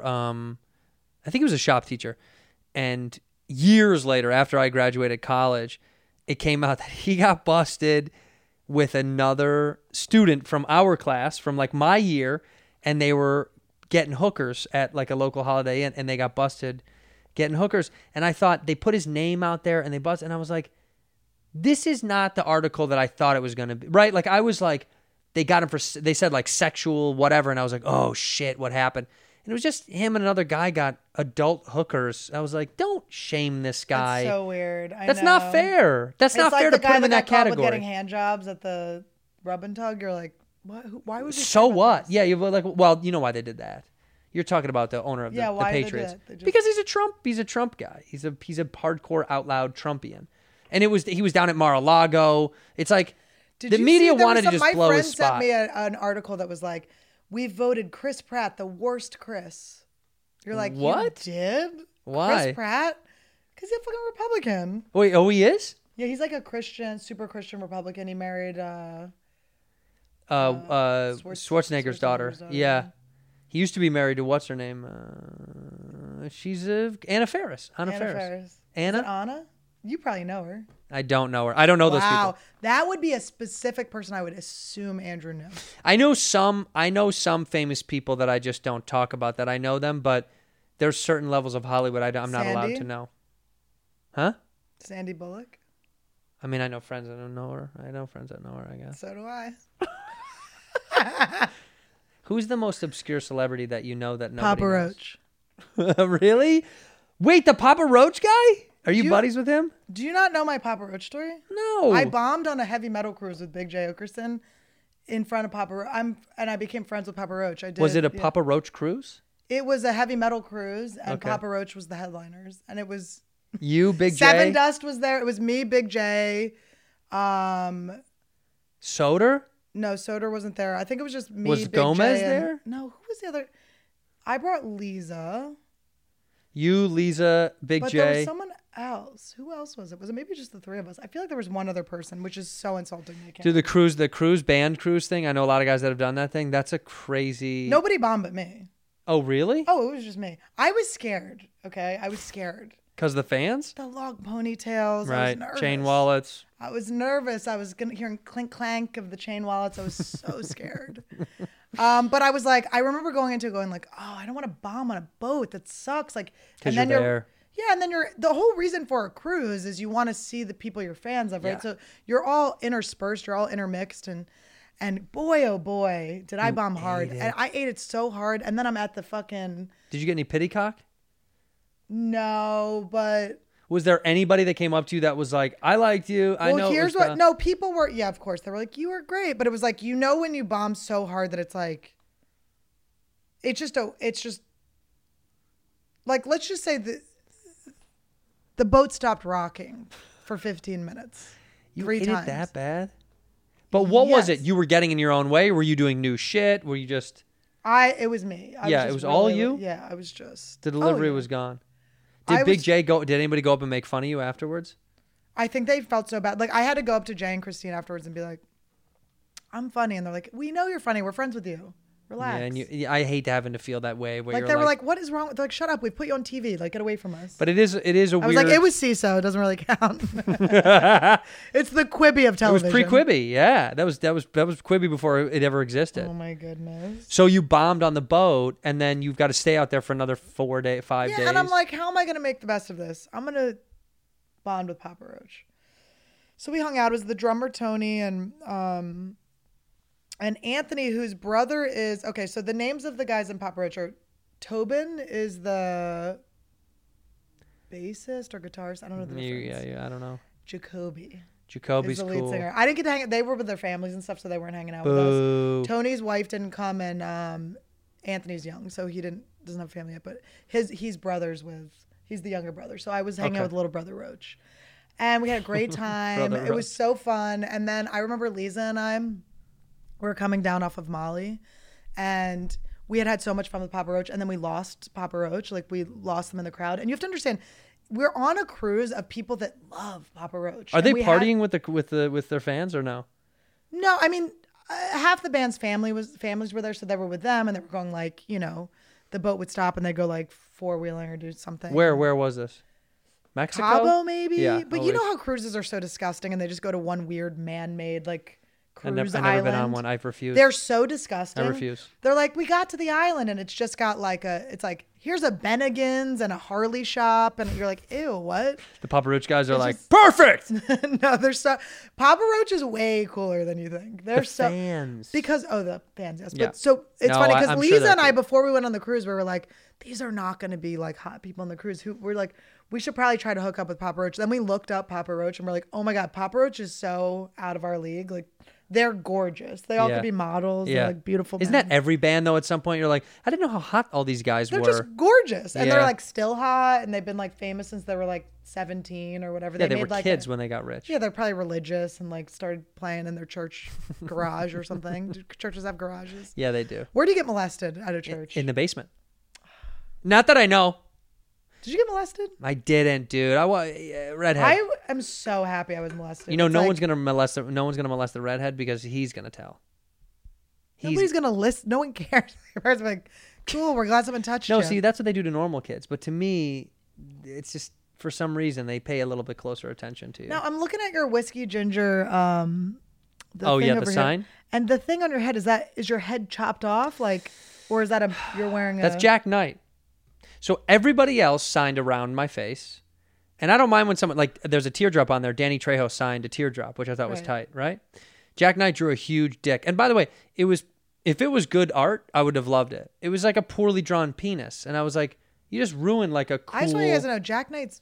I think he was a shop teacher. And years later, after I graduated college, it came out that he got busted with another student from our class, from like my year, and they were getting hookers at like a local Holiday Inn, and they got busted getting hookers. And I thought they put his name out there and they busted, and I was like, this is not the article that I thought it was going to be, right? Like I was like, they got him they said like sexual whatever, and I was like, oh shit, what happened? And it was just him and another guy got adult hookers. I was like, don't shame this guy. That's so weird. That's not fair. That's not It's like fair the to guy put him in that got caught with category. getting hand jobs at the rub and tug. You're like, what? Why would you? So care about what? this? Yeah, you like. Well, you know why they did that. You're talking about the owner of the, Yeah, the why they did Patriots it? They just- because he's a Trump. He's a Trump guy. He's a hardcore out loud Trumpian, and he was down at Mar-a-Lago. It's like Did the you media see, there wanted to was just my blow friend his spot. sent me an article that was like, we voted Chris Pratt the worst Chris. You're like, What? You did? Why? Chris Pratt? Because he's a fucking Republican. Wait, oh, he is? Yeah, he's like a Christian, super Christian Republican. He married Schwarzenegger's daughter. Yeah. He used to be married to what's her name? She's Anna Faris. Anna Faris. Is Anna? it Anna? You probably know her. I don't know her. I don't know those Wow, people. that would be a specific person I would assume Andrew knew. I know some famous people that I just don't talk about that I know them, but there's certain levels of Hollywood I'm not allowed Sandy? to know. Huh? Sandy Bullock. I mean, I know friends that don't know her. I know friends that know her, I guess. So do I. Who's the most obscure celebrity that you know that nobody Papa knows? Roach. Really? Wait, the Papa Roach guy? Are you You- buddies with him? Do you not know my Papa Roach story? No. I bombed on a heavy metal cruise with Big J Okerson in front of Papa Roach. And I became friends with Papa Roach. I did. Was it a yeah. Papa Roach cruise? It was a heavy metal cruise, and Okay. Papa Roach was the headliners. And it was You, Big Seven J? Dust was there. It was me, Big J. Soder? No, Soder wasn't there. I think it was just me. Was Big Gomez J, and- there? No, who was the other? I brought Lisa, You, Lisa, Big but there was J. someone else. Who else was it? Was it maybe just the three of us? I feel like there was one other person, which is so insulting. I can't Dude, the cruise band cruise thing. I know a lot of guys that have done that thing. That's a crazy. Nobody bombed but me. Oh, really? Oh, it was just me. I was scared. Okay, I was scared. Because the fans? The long ponytails. I Right. was nervous. Chain wallets. I was nervous. I was hearing clink clank of the chain wallets. I was so scared. But I was like, I remember going into it going like, oh, I don't want to bomb on a boat. That sucks. Like, 'Cause and then you're there. Yeah, and then the whole reason for a cruise is you want to see the people you're fans of, right? Yeah. So you're all interspersed, you're all intermixed, and boy, oh boy, did I bomb hard. ate it. And I ate it so hard. And then I'm at the fucking Did you get any pity cock? no, but Was there anybody that came up to you that was like, I liked you. I know. well, it here's was what. the-" No, people were. Yeah, of course they were like, you were great, but it was like when you bomb so hard that it's like, it's just like let's just say the boat stopped rocking for 15 minutes. You 3 ate times. it that bad? But what was it? Yes. You were getting in your own way? Were you doing new shit? Were you just It was me. Yeah, it just was all really- you? Yeah, I was just. the delivery Oh, yeah. was gone? Did Big J go? Did anybody go up and make fun of you afterwards? I think they felt so bad. Like, I had to go up to Jay and Christine afterwards and be like, I'm funny. And they're like, we know you're funny. We're friends with you. Relax. Yeah, and I hate having to feel that way. Where like, you're they were like, what is wrong? They're like, shut up. We've put you on TV. Like, get away from us. But it is a weird. I was like, it was CISO. It doesn't really count. It's the Quibi of It television. was pre-Quibi. Yeah, that was Quibi before it ever existed. Oh my goodness. So you bombed on the boat, and then you've got to stay out there for another 5 days. Yeah, and I'm like, how am I going to make the best of this? I'm going to bond with Papa Roach. So we hung out. It was the drummer Tony and Anthony, whose brother is okay. So the names of the guys in Papa Roach are Tobin is the bassist or guitarist. I don't know the difference. Yeah, I don't know. Jacoby's Jacoby's the lead cool. singer. I didn't get to hang. They were with their families and stuff, so they weren't hanging out with Boo. us. Tony's wife didn't come, and Anthony's young, so he doesn't have a family yet. But he's the younger brother. So I was hanging out with little brother Roach, and we had a great time. Brother It was so fun. And then I remember Lisa and I were coming down off of Molly, and we had so much fun with Papa Roach, and then we lost Papa Roach. Like, we lost them in the crowd. And you have to understand, we're on a cruise of people that love Papa Roach. Are they partying with their fans or no? No, I mean, half the band's families were there, so they were with them, and they were going like, the boat would stop and they'd go like 4-wheeling or do something. Where was this? Mexico? Cabo, maybe. Yeah, but you know how cruises are so disgusting, and they just go to one weird man-made like cruise I've never been on island. one. I've refused. They're so disgusting. I refuse. They're like, we got to the island and it's just got like here's a Bennigan's and a Harley shop, and you're like, ew, what? The Papa Roach guys are like, perfect. No, they're so Papa Roach is way cooler than you think. They're so fans. because the fans, yes. Yeah. But so it's No, funny because I'm Lisa sure and I, they're before we went on the cruise, we were like, these are not going to be like hot people on the cruise. We're like, we should probably try to hook up with Papa Roach. Then we looked up Papa Roach and we're like, oh my God, Papa Roach is so out of our league. Like, they're gorgeous. They all could be models. They're like beautiful. Isn't men. that every band though? At some point, you're like, I didn't know how hot all these guys They're were. just gorgeous, and Yeah. they're like still hot, and they've been like famous since they were like 17 or whatever. Yeah, they made were like kids when they got rich. Yeah, they're probably religious and like started playing in their church garage or something. Do churches have garages? Yeah, they do. Where do you get molested at a church? In the basement. Not that I know. Did you get molested? I didn't, dude. Redhead. I am so happy I was molested. You know, It's no like, one's gonna molest. No one's gonna molest the redhead because he's gonna tell. Nobody's gonna listen. No one cares. Everyone's like, cool. We're glad someone touched you. No, see, that's what they do to normal kids. But to me, it's just for some reason they pay a little bit closer attention to you. Now I'm looking at your whiskey ginger. The Oh, thing yeah, the over here. sign? And the thing on your head, is your head chopped off, like, or is that you're wearing? That's Jack Knight. So everybody else signed around my face. And I don't mind when someone, like, there's a teardrop on there. Danny Trejo signed a teardrop, which I thought was tight, right? Jack Knight drew a huge dick. And by the way, if it was good art, I would have loved it. It was like a poorly drawn penis. And I was like, you just ruined like a cool... I just want you guys to know, Jack Knight's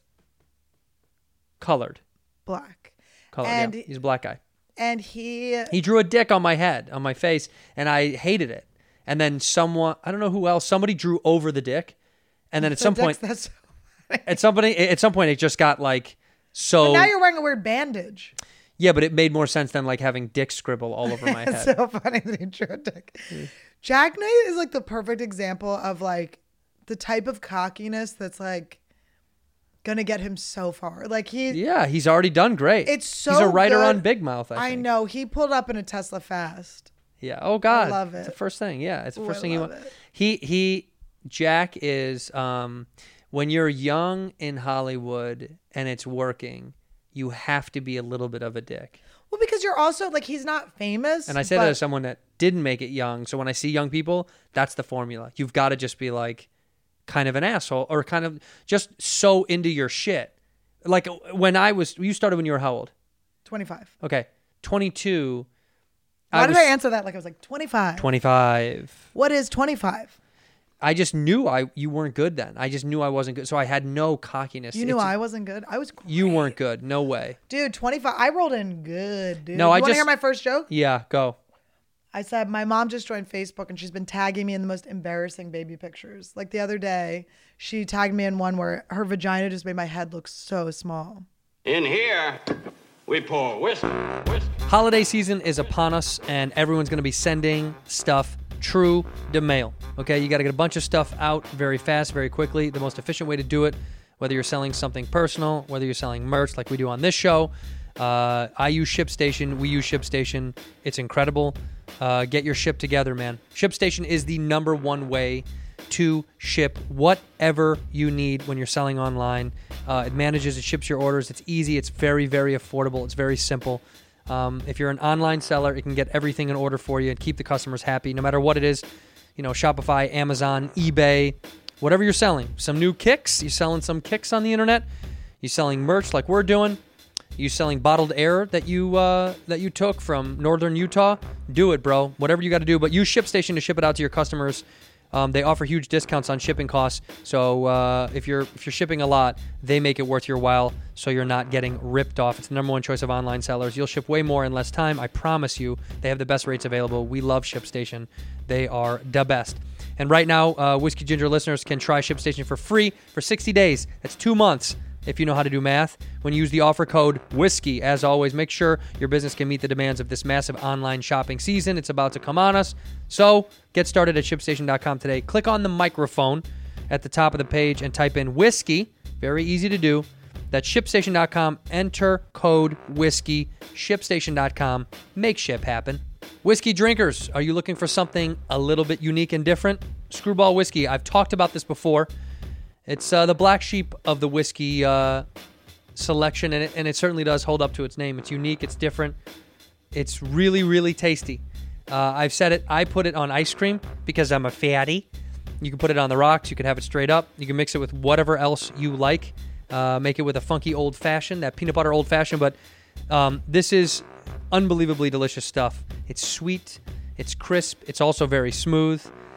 colored. black. Colored, And- yeah. He's a black guy. And he He drew a dick on my head, on my face, and I hated it. And then someone, I don't know who else, somebody drew over the dick. And then at some point, that's at some point, it just got like so. But now you're wearing a weird bandage. Yeah, but it made more sense than like having dick scribble all over my It's head. so funny that he drew a dick. Jack Knight is like the perfect example of like the type of cockiness that's like gonna get him so far. Like Yeah, he's already done great. It's so he's a writer good. on Big Mouth. I think. know he pulled up in a Tesla fast. Yeah. Oh God. love It's the it. first thing. Yeah, it's the Ooh, first I thing you love want. it. Jack is when you're young in Hollywood and it's working, you have to be a little bit of a dick. Well, because you're also like he's not famous. And I say that as someone that didn't make it young. So when I see young people, that's the formula. You've got to just be like kind of an asshole or kind of just so into your shit. Like when you started when you were how old? 25. Okay. 22. Why did I answer that like I was like 25? 25. What is 25? I just knew you weren't good then. I just knew I wasn't good. So I had no cockiness. You knew I wasn't good? I was great. You weren't good. No way. Dude, 25. I rolled in good, dude. No, you I want to just- hear my first joke? Yeah, go. I said, my mom just joined Facebook and she's been tagging me in the most embarrassing baby pictures. Like the other day, she tagged me in one where her vagina just made my head look so small. In here, we pour whiskey. Holiday season is upon us, and everyone's going to be sending stuff through the mail. Okay, you got to get a bunch of stuff out very fast, very quickly. The most efficient way to do it, Whether you're selling something personal, whether you're selling merch like we do on this show. I use ShipStation. We use ShipStation. It's incredible. Get your ship together, man. ShipStation is the #1 way to ship whatever you need when you're selling online. It manages, it ships your orders. It's easy. It's very, very affordable. It's very simple. If you're an online seller, it can get everything in order for you and keep the customers happy, no matter what it is. Shopify, Amazon, eBay, whatever you're selling. Some new kicks. You're selling some kicks on the internet. You're selling merch like we're doing. You selling bottled air that you took from northern Utah? Do it, bro. Whatever you got to do, but use ShipStation to ship it out to your customers. They offer huge discounts on shipping costs, so if you're shipping a lot, they make it worth your while, so you're not getting ripped off. It's the #1 choice of online sellers. You'll ship way more in less time. I promise you. They have the best rates available. We love ShipStation. They are the best. And right now, Whiskey Ginger listeners can try ShipStation for free for 60 days. That's 2 months. If you know how to do math, when you use the offer code WHISKEY. As always, make sure your business can meet the demands of this massive online shopping season. It's about to come on us. So get started at ShipStation.com today. Click on the microphone at the top of the page and type in WHISKEY. Very easy to do. That's ShipStation.com. Enter code WHISKEY. ShipStation.com. Make ship happen. Whiskey drinkers, are you looking for something a little bit unique and different? Screwball Whiskey. I've talked about this before. It's the black sheep of the whiskey selection, and it certainly does hold up to its name. It's unique. It's different. It's really, really tasty. I've said it. I put it on ice cream because I'm a fatty. You can put it on the rocks. You can have it straight up. You can mix it with whatever else you like. Make it with a funky old-fashioned, that peanut butter old-fashioned. But this is unbelievably delicious stuff. It's sweet. It's crisp. It's also very smooth.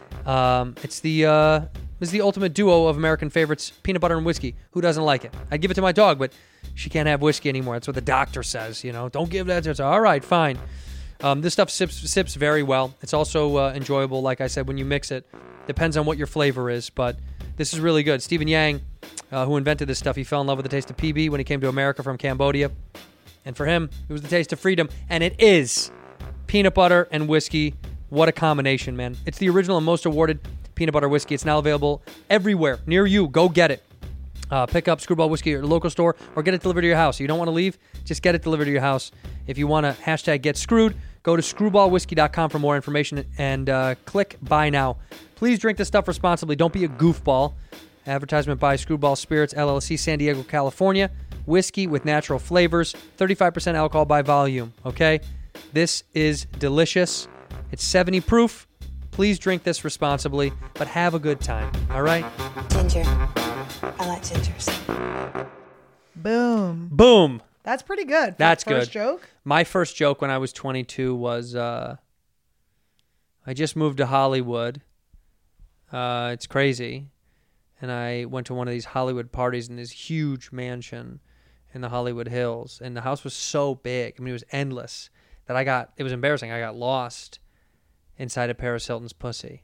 It's the ultimate duo of American favorites, peanut butter and whiskey. Who doesn't like it? I'd give it to my dog, but she can't have whiskey anymore. That's what the doctor says, Don't give that to her. All right, fine. This stuff sips very well. It's also enjoyable, like I said, when you mix it. Depends on what your flavor is, but this is really good. Stephen Yang, who invented this stuff, he fell in love with the taste of PB when he came to America from Cambodia. And for him, it was the taste of freedom. And it is peanut butter and whiskey. What a combination, man. It's the original and most awarded peanut butter whiskey. It's now available everywhere near you. Go get it. Pick up Screwball Whiskey at your local store or get it delivered to your house. You don't want to leave? Just get it delivered to your house. If you want to hashtag get screwed, go to screwballwhiskey.com for more information and click buy now. Please drink this stuff responsibly. Don't be a goofball. Advertisement by Screwball Spirits, LLC, San Diego, California. Whiskey with natural flavors. 35% alcohol by volume. Okay? This is delicious. It's 70 proof. Please drink this responsibly, but have a good time, all right? Ginger. I like gingers. Boom. Boom. That's pretty good. That's first good. Joke. My first joke when I was 22 was I just moved to Hollywood. It's crazy. And I went to one of these Hollywood parties in this huge mansion in the Hollywood Hills. And the house was so big. I mean, it was endless that it was embarrassing. I got lost inside of Paris Hilton's pussy.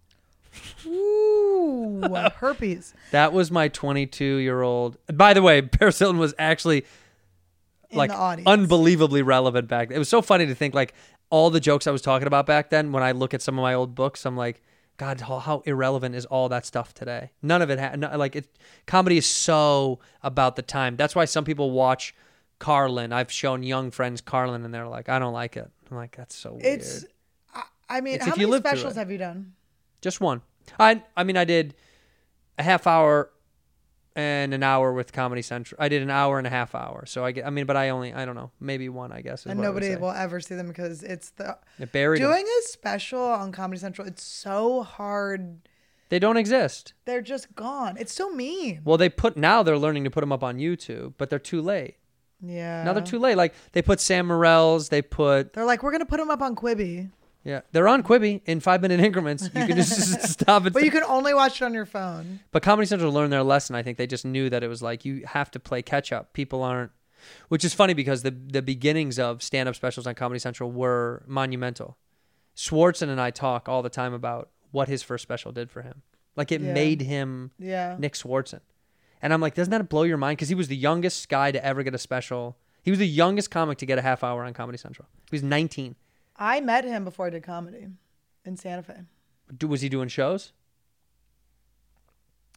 Ooh, herpes. That was my 22-year-old. By the way, Paris Hilton was actually In the audience. unbelievably relevant back then. It was so funny to think all the jokes I was talking about back then. When I look at some of my old books, I'm like, God, how irrelevant is all that stuff today? None of it. Comedy is so about the time. That's why some people watch Carlin. I've shown young friends Carlin, and they're like, I don't like it. I'm like, that's so weird. I mean, It's how if you many live through specials it. have you done? Just one. I did a half hour and an hour with Comedy Central. I did an hour and a half hour. So I don't know, maybe one, I guess. And nobody will ever see them because it's It buried them. doing a special on Comedy Central. It's so hard. They don't exist. They're just gone. It's so mean. Well, now they're learning to put them up on YouTube, but they're too late. Yeah. Now they're too late. Like they put Sam Morrill's, They're like, we're gonna put them up on Quibi, yeah, they're on Quibi in 5-minute increments. You can just stop it. but you can only watch it on your phone. But Comedy Central learned their lesson. I think they just knew that it was like you have to play catch up. People aren't, which is funny because the beginnings of stand-up specials on Comedy Central were monumental. Swartzen and I talk all the time about what his first special did for him. Like it made him Nick Swartzen. And I'm like, doesn't that blow your mind? Because he was the youngest guy to ever get a special. He was the youngest comic to get a half hour on Comedy Central. He was 19. I met him before I did comedy in Santa Fe. Was he doing shows?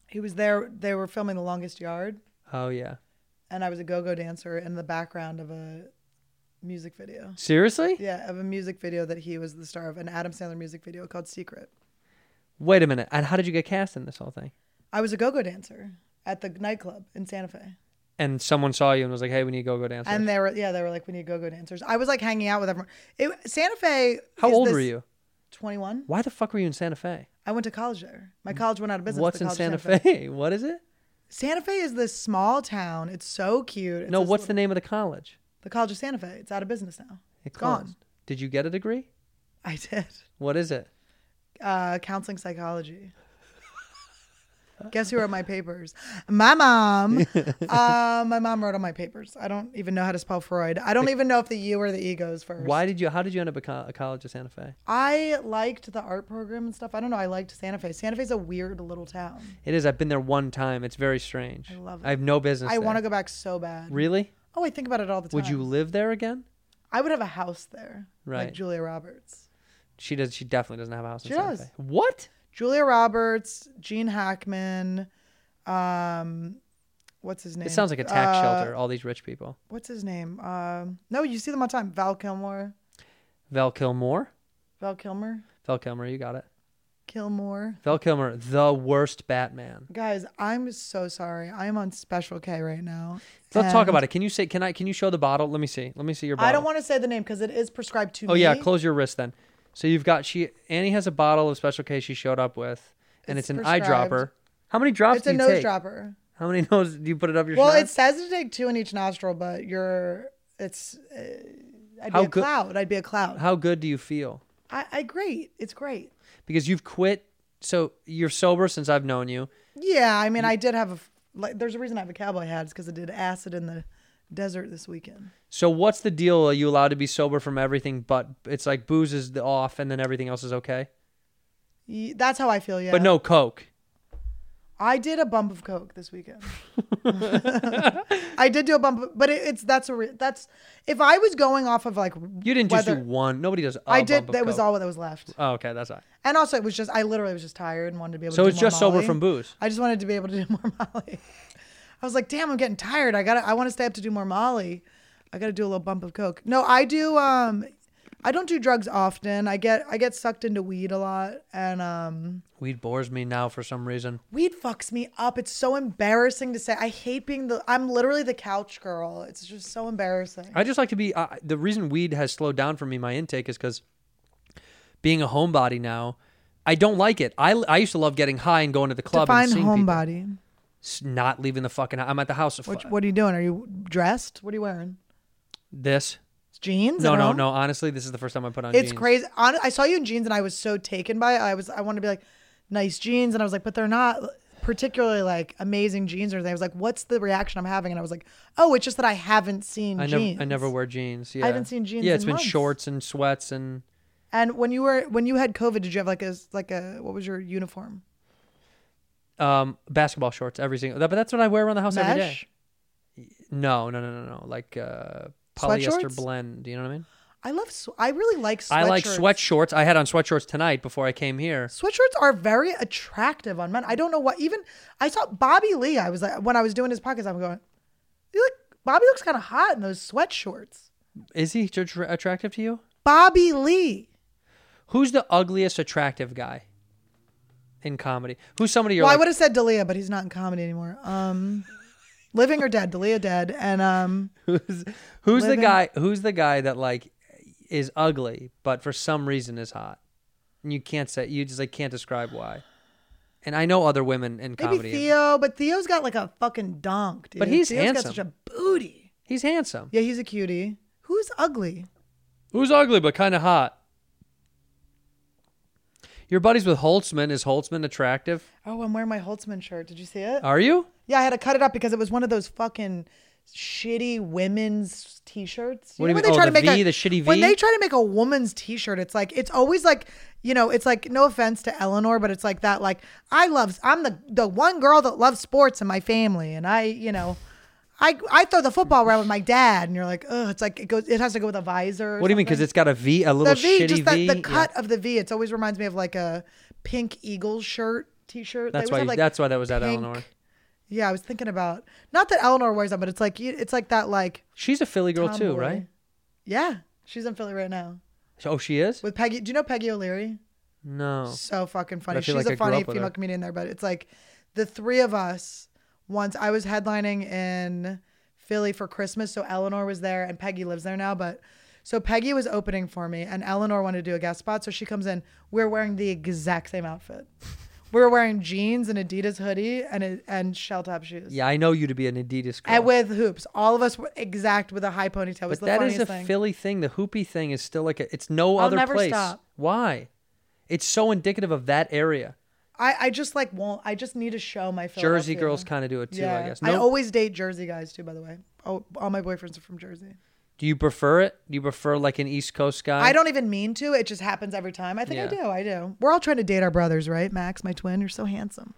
He was there. They were filming The Longest Yard, Oh yeah. and I was a go-go dancer in the background of a music video. Seriously? Yeah, of a music video that he was the star of, an Adam Sandler music video called Secret. Wait a minute. And how did you get cast in this whole thing? I was a go-go dancer at the nightclub in Santa Fe. And someone saw you and was like, "Hey, we need go dancer." And they were like, we need go-go dancers. I was like hanging out with everyone. Santa Fe. How old were you? 21. Why the fuck were you in Santa Fe? I went to college there. My college went out of business. What's the in college Santa Fe? What is it? Santa Fe is this small town. It's so cute. It's No, this what's the little- name of the college? The College of Santa Fe. It's out of business now. It It's gone. closed. Did you get a degree? I did. What is it? Counseling psychology. Guess who wrote my papers? My mom. My mom wrote all my papers. I don't even know how to spell Freud. I don't even know if the U or the E goes first. How did you end up at College of Santa Fe? I liked the art program and stuff. I don't know. I liked Santa Fe. Santa Fe's a weird little town. It is. I've been there one time. It's very strange. I love it. I have no business I there. want to go back so bad. Really? Oh, I think about it all the time. Would you live there again? I would have a house there. Right. Like Julia Roberts. She does. She definitely doesn't have a house in She Santa does. Fe. What? Julia Roberts, Gene Hackman, what's his name? It sounds like a tax shelter. All these rich people. What's his name? No, you see them all the time. Val Kilmer. Val Kilmer. Val Kilmer. Val Kilmer. You got it. Kilmore. Val Kilmer, the worst Batman. Guys, I'm so sorry. I'm on Special K right now. Let's talk and about it. Can you say? Can you show the bottle? Let me see. Let me see your bottle. I don't want to say the name because it is prescribed to me. Oh yeah, close your wrist then. So you've got Annie has a bottle of Special K she showed up with, and it's an prescribed. eyedropper. How many drops It's do a you nose take? dropper. How many noses do you put it up your Well, schnoz? it says to take 2 in each nostril, but I'd How be a good- cloud. I'd be a cloud. How good do you feel? I great. It's great. Because you've quit. So you're sober since I've known you. Yeah, I mean, I did have there's a reason I have a cowboy hat. It's because I did acid in the desert this weekend. So what's the deal? Are you allowed to be sober from everything, but it's like booze is off and then everything else is okay? That's how I feel, yeah. But no Coke. I did a bump of Coke this weekend. I did do a bump, but that's if I was going off of like You didn't just do one. Nobody does. I did. Bump of That was Coke. all that was left. Oh, okay, that's all right. And also, it was just I literally was just tired and wanted to be able So to. it's do more just sober Molly. from booze. I just wanted to be able to do more Molly. I was like, damn, I'm getting tired. I want to stay up to do more Molly. I got to do a little bump of Coke. No, I do. I don't do drugs often. I get sucked into weed a lot, and Weed bores me now for some reason. weed fucks me up. It's so embarrassing to say. I hate being I'm literally the couch girl. It's just so embarrassing. I just like to be. The reason weed has slowed down for me, my intake, is because being a homebody now, I don't like it. I used to love getting high and going to the club Define and seeing people. homebody. Not leaving the fucking. I'm at the house. What are you doing? Are you dressed? What are you wearing? This. Jeans? No, at no, home? no. Honestly, this is the first time I put on It's jeans. crazy. I saw you in jeans and I was so taken by it. I wanted to be like, nice jeans. And I was like, but they're not particularly like amazing jeans or anything. I was like, what's the reaction I'm having? And I was like, oh, it's just that I haven't seen jeans. I never wear jeans. Yeah. haven't seen jeans Yeah, it's in been months. shorts and sweats and And when you had COVID, did you have like a what was your uniform? basketball shorts every single. But that's what I wear around the house every day. Mesh? No. Like polyester Sweatshorts? blend. Do you know what I mean? I really like sweatshirts. I like sweat shorts. I had on sweat shorts tonight before I came here. Sweatshirts are very attractive on men. I don't know what. Even I saw Bobby Lee. I was like, when I was doing his podcast, I'm going, Bobby looks kind of hot in those sweatshorts. Is he attractive to you? Bobby Lee. Who's the ugliest attractive guy in comedy? Who's somebody you're Well, I like? would have said Dalia, but he's not in comedy anymore. Living or dead? Dalia dead. And Who's the living. guy? Who's the guy that like is ugly, but for some reason is hot? And you can't say. You just like can't describe why. And I know other women in maybe comedy. Theo, but Theo's got like a fucking dunk, dude. But he's Theo's handsome. got such a booty. He's handsome. Yeah, he's a cutie. Who's ugly? Who's ugly but kind of hot? Your buddies with Holtzman. Is Holtzman attractive? Oh, I'm wearing my Holtzman shirt. Did you see it? Are you? Yeah, I had to cut it up because it was one of those fucking shitty women's t-shirts. What do you know mean? when Oh, they try the to make V, the shitty When V? they try to make a woman's t-shirt, it's always like, it's like, no offense to Eleanor, but it's like that, like, I'm the one girl that loves sports in my family. And I throw the football around with my dad, and you're like, oh, it's like it has to go with a visor. What do you mean? Because it's got a V, a little the V, shitty just V. the cut of the V. It always reminds me of like a pink Eagles shirt t-shirt. That's They always why. have, That's why that was at pink- Eleanor. Yeah, I was thinking about not that Eleanor wears that, but it's like that like She's a Philly girl too, tomboy. right? Yeah, she's in Philly right now Oh, she is. with Peggy. Do you know Peggy O'Leary? No. So fucking But funny. I feel She's like I a grew funny up with female her. comedian there, but it's like the three of us. Once I was headlining in Philly for Christmas, so Eleanor was there and Peggy lives there now. But so Peggy was opening for me, and Eleanor wanted to do a guest spot, so she comes in. We're wearing the exact same outfit. We were wearing jeans, an Adidas hoodie, and shell top shoes. Yeah, I know you to be an Adidas girl. And with hoops. All of us were exact with a high ponytail. It was But the that is funniest a thing. Philly thing. The hoopy thing is still like it's no I'll other never place. stop. Why? It's so indicative of that area. I just like won't. I just need to show my Jersey Philadelphia. girls kind of do it too, Yeah. I guess. I No, always date Jersey guys too, by the way. Oh, all my boyfriends are from Jersey. do you prefer it? Do you prefer like an East Coast guy? I don't even mean to. It just happens every time. I think Yeah. I do. We're all trying to date our brothers, right? Max, my twin, you're so handsome.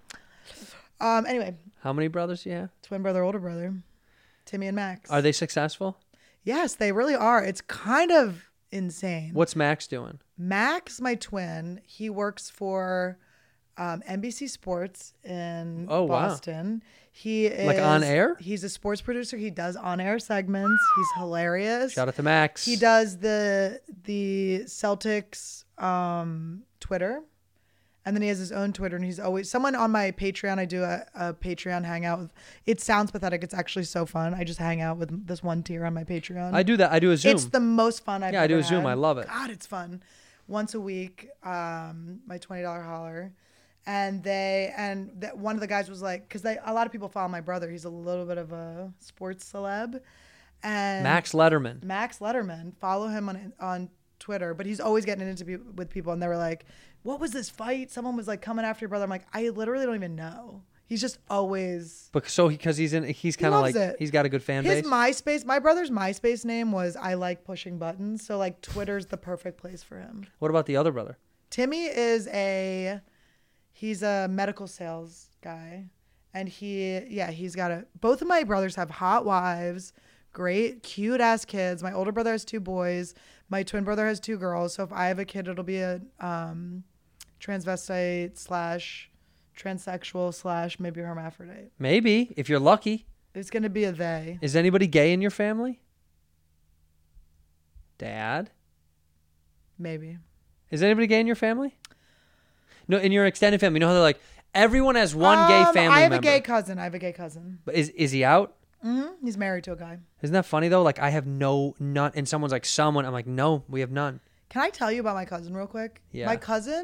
Anyway, How many brothers do you have? twin brother, older brother, Timmy and Max. Are they successful? Yes, they really are. It's kind of insane. What's Max doing? Max, my twin, he works for NBC Sports in Oh, wow. Boston. He is Like on air? He's a sports producer. He does on air segments. He's hilarious. Shout out to Max. He does the Celtics Twitter, and then he has his own Twitter. And he's always someone on my Patreon. I do a Patreon hangout with. It sounds pathetic. It's actually so fun. I just hang out with this one tier on my Patreon. I do that. I do a Zoom. It's the most fun I've Yeah, I do ever a Zoom. had. I love it. God, it's fun. Once a week, my $20 holler. And one of the guys was like, because a lot of people follow my brother. He's a little bit of a sports celeb. And Max Letterman. Max Letterman, follow him on Twitter, but he's always getting an interview with people, and they were like, "What was this fight? Someone was like coming after your brother." I'm like, I literally don't even know. He's just always Because he's kind of loves like it. he's got a good fan his base. MySpace. My brother's MySpace name was I like pushing buttons, so like Twitter's the perfect place for him. What about the other brother? Timmy he's a medical sales guy, and he's got both of my brothers have hot wives, great cute ass kids. My older brother has 2 boys. My twin brother has 2 girls. So if I have a kid, it'll be a transvestite / transsexual / maybe hermaphrodite. Maybe if you're lucky. It's gonna be a they. Is anybody gay in your family? Dad? Maybe. Is anybody gay in your family? No, in your extended family. You know how they're like, everyone has one gay family I have member. a gay cousin. But is he out? He's married to a guy. Isn't that funny though? Like I have none, and someone's like someone. I'm like, no, we have none. Can I tell you about my cousin real quick? Yeah. My cousin,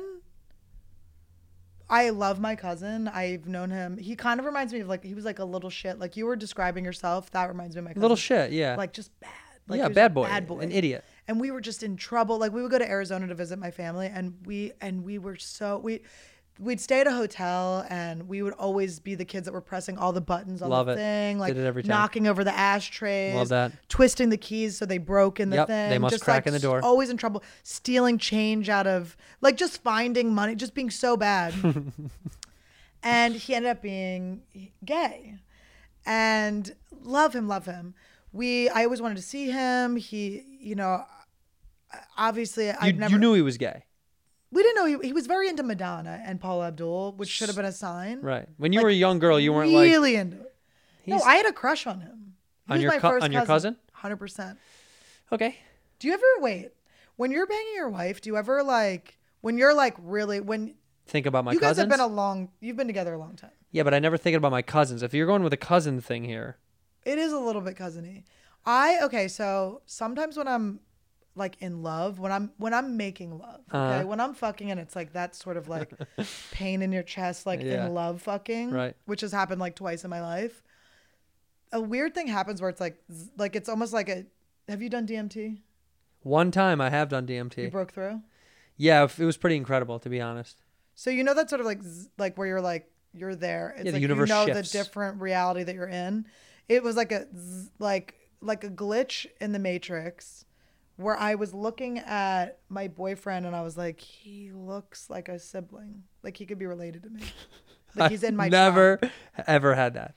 I love my cousin. I've known him. He kind of reminds me of he was like a little shit. Like you were describing yourself. That reminds me of my cousin. Little shit, yeah. Like just bad. Like, Yeah, he was bad a boy, Bad boy. an idiot. And we were just in trouble. Like we would go to Arizona to visit my family, and we were so we'd stay at a hotel, and we would always be the kids that were pressing all the buttons on Love the it. thing, like Did it every time. knocking over the ashtrays, Love that. twisting the keys so they broke in the Yep, thing. they must just crack in the door. Always in trouble, stealing change out of just finding money, just being so bad. And he ended up being gay, and love him. I always wanted to see him. He, obviously You knew he was gay, we didn't know he was very into Madonna and Paula Abdul, which should have been a sign. right? When you were a young girl, you weren't really into it. No, He's- I had a crush on him. He On was your my co- first on your cousin? 100%. okay. Do you ever wait when you're banging your wife? Do you ever when you're really when Think about my you guys cousins. you've been together a long time. Yeah, but I never think about my cousins. If you're going with a cousin thing here, It is a little bit cousiny. So sometimes when I'm in love, when I'm making love, okay, when I'm fucking, and it's that sort of pain in your chest, Yeah. in love fucking, Right. which has happened twice in my life. A weird thing happens where it's it's almost like have you done DMT? one time I have done DMT. You broke through? Yeah, it was pretty incredible to be honest. So that sort of where you're you're there. It's Yeah, the universe shifts. the different reality that you're in. It was like a glitch in the Matrix where I was looking at my boyfriend and I was like, he looks like a sibling. Like he could be related to me. He's in my never tribe. ever had that.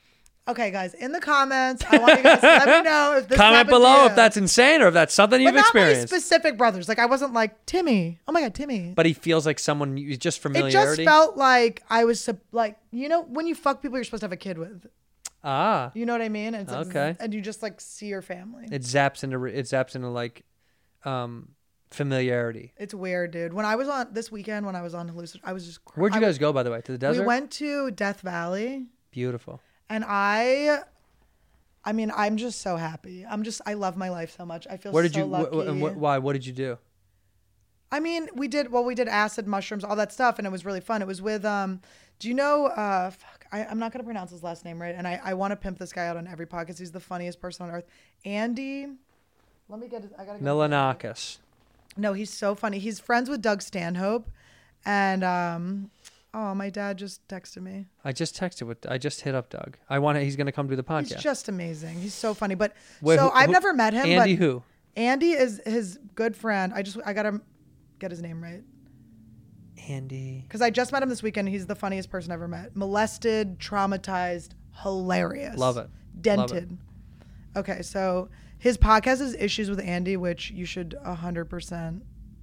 Okay, guys, in the comments, I want you guys to let me know if this Comment happened to below you. if that's insane or if that's something you've but not experienced. my specific brothers. Like I wasn't like Timmy. Oh my god, Timmy. But he feels like someone, just It familiarity. just felt like I was like, you know, when you fuck people you're supposed to have a kid with. Ah, You know what I mean? And it's like, Okay. and you just like see your family. it zaps into like familiarity. It's weird, dude. When I was on this weekend, when I was on Hallucin, I was just. Where'd you guys go, by the way? To the desert? We went to Death Valley, Beautiful. and I mean, I'm just so happy. I love my life so much. I feel Where did so you? lucky. Why? What did you do? I mean, we did acid, mushrooms, all that stuff, and it was really fun. It was with do you know I'm not gonna pronounce his last name right, and I want to pimp this guy out on every podcast. He's the funniest person on earth. Andy, let me get his, I gotta get his name. Milanakis. No, he's so funny. He's friends with Doug Stanhope, and oh, my dad just texted me. I just hit up Doug. He's gonna come do the podcast. He's just amazing. He's so funny. But Wait, so who- I've who- never met him. Andy but who? Andy is his good friend. I gotta get his name right. Andy. Because I just met him this weekend. He's the funniest person I ever met. Molested, traumatized, hilarious. Love it. Dented. Okay, so his podcast is Issues with Andy, which you should 100%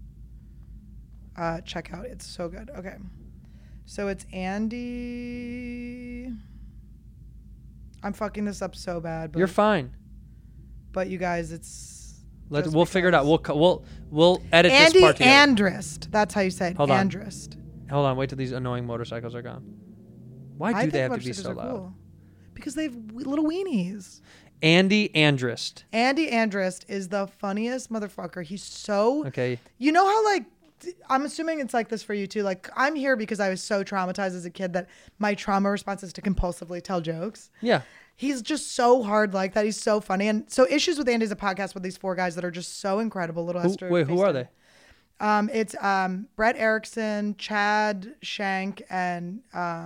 check out. It's so good. Okay. So it's Andy. I'm fucking this up so bad. But, You're fine. But you guys, it's. We'll figure it out. We'll edit Andy this part together. Andrist. That's how you say it. Hold on. Andrist. Hold on. Wait till these annoying motorcycles are gone. Why I do they think have to be so motorcycles are loud? cool. Because they have little weenies. Andy Andrist. Andy Andrist is the funniest motherfucker. He's so. Okay. You know how, like, I'm assuming it's like this for you too. Like, I'm here because I was so traumatized as a kid that my trauma response is to compulsively tell jokes. Yeah. He's just so hard like that. He's so funny. And so Issues with Andy is a podcast with these 4 guys that are just so incredible. Little Esther. Who are they? It's Brett Erickson, Chad Shank, and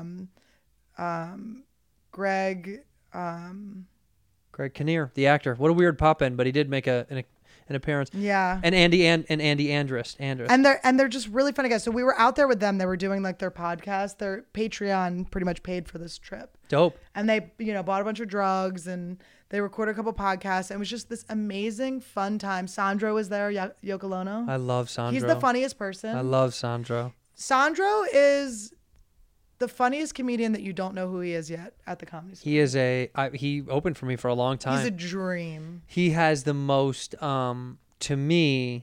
Greg. Greg Kinnear, the actor. What a weird pop in, but he did make an appearance. Yeah. And Andy Andrist. And they're just really funny guys. So we were out there with them. They were doing like their podcast. Their Patreon pretty much paid for this trip. Dope. And they, bought a bunch of drugs and they recorded a couple podcasts. And it was just this amazing, fun time. Sandro was there, Yoko Ono. I love Sandro. He's the funniest person. I love Sandro. Sandro is the funniest comedian that you don't know who he is yet at the Comedy Store. He is he opened for me for a long time. He's a dream. He has the most, to me,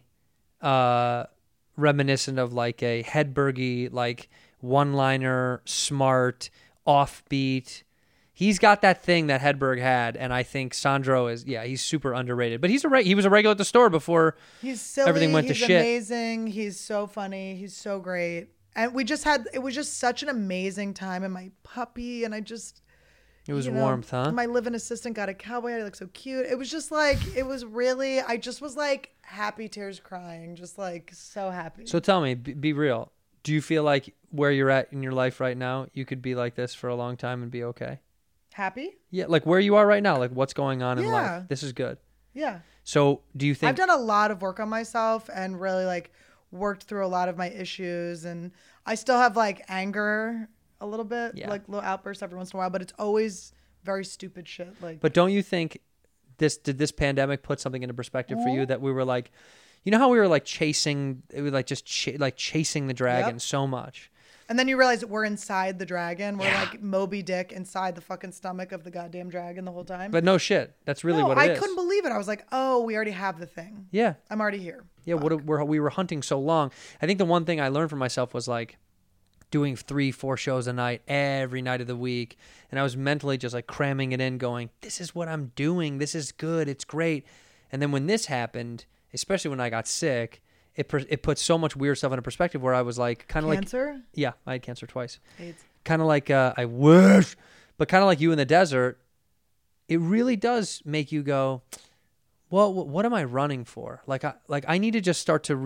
reminiscent of like a Hedbergy, like one-liner, smart, offbeat. He's got that thing that Hedberg had, and I think Sandro he's super underrated. But he was a regular at the store before He's silly. everything went to He's shit. amazing. He's so funny. He's so great. And it was just such an amazing time. And my puppy, and It was warmth, huh? My live-in assistant got a cowboy hat. He looked so cute. It was just like, I just was like happy tears crying, just like so happy. So tell me, be real. Do you feel like where you're at in your life right now, you could be like this for a long time and be okay? Happy? Yeah, like where you are right now, like what's going on in Yeah. life. This is good. Yeah. So do you think... I've done a lot of work on myself and really like worked through a lot of my issues, and I still have like anger a little bit, like little outbursts every once in a while, but it's always very stupid shit. Like, But don't you think did this pandemic put something into perspective for you that we were like, you know how we were like chasing, it was like just chasing the dragon so much. and then you realize that we're inside the dragon. We're like Moby Dick inside the fucking stomach of the goddamn dragon the whole time. But no shit, that's really what it I is. couldn't believe it. I was like, oh, we already have the thing. Yeah. I'm already here. Yeah, we were hunting so long. I think the one thing I learned for myself was like doing 3-4 shows a night every night of the week, and I was mentally just like cramming it in, going, "This is what I'm doing. This is good. It's great." And then when this happened, especially when I got sick, it put so much weird stuff into perspective. Where I was like, kind of like Cancer? Yeah, I had cancer twice. AIDS. Kind of like I wish, but kind of like you in the desert. It really does make you go, well, what am I running for? Like I need to just start to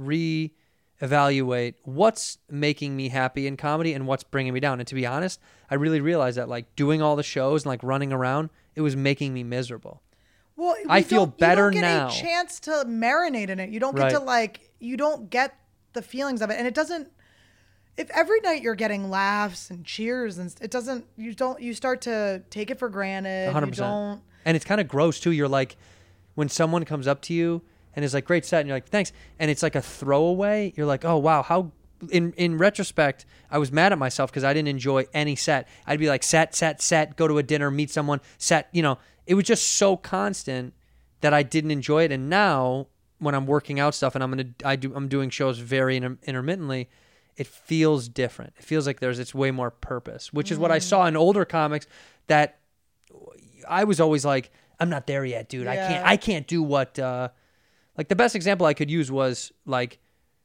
reevaluate what's making me happy in comedy and what's bringing me down. And to be honest, I really realized that like doing all the shows and like running around, it was making me miserable. Well, I feel better you don't get now. a chance to marinate in it. You don't get Right. to like, you don't get the feelings of it. And it doesn't, if every night you're getting laughs and cheers and you start to take it for granted. 100%. You don't. And it's kind of gross too. You're like, when someone comes up to you and is like, great set, and you're like, thanks, and it's like a throwaway, you're like, oh wow, how in retrospect I was mad at myself because I didn't enjoy any set. I'd be like, set, go to a dinner, meet someone, set, it was just so constant that I didn't enjoy it. And now when I'm working out stuff and I'm doing shows very intermittently, it feels different. It feels like it's way more purpose, which is what I saw in older comics that I was always like, I'm not there yet, dude. Yeah. I can't do what, like the best example I could use was like,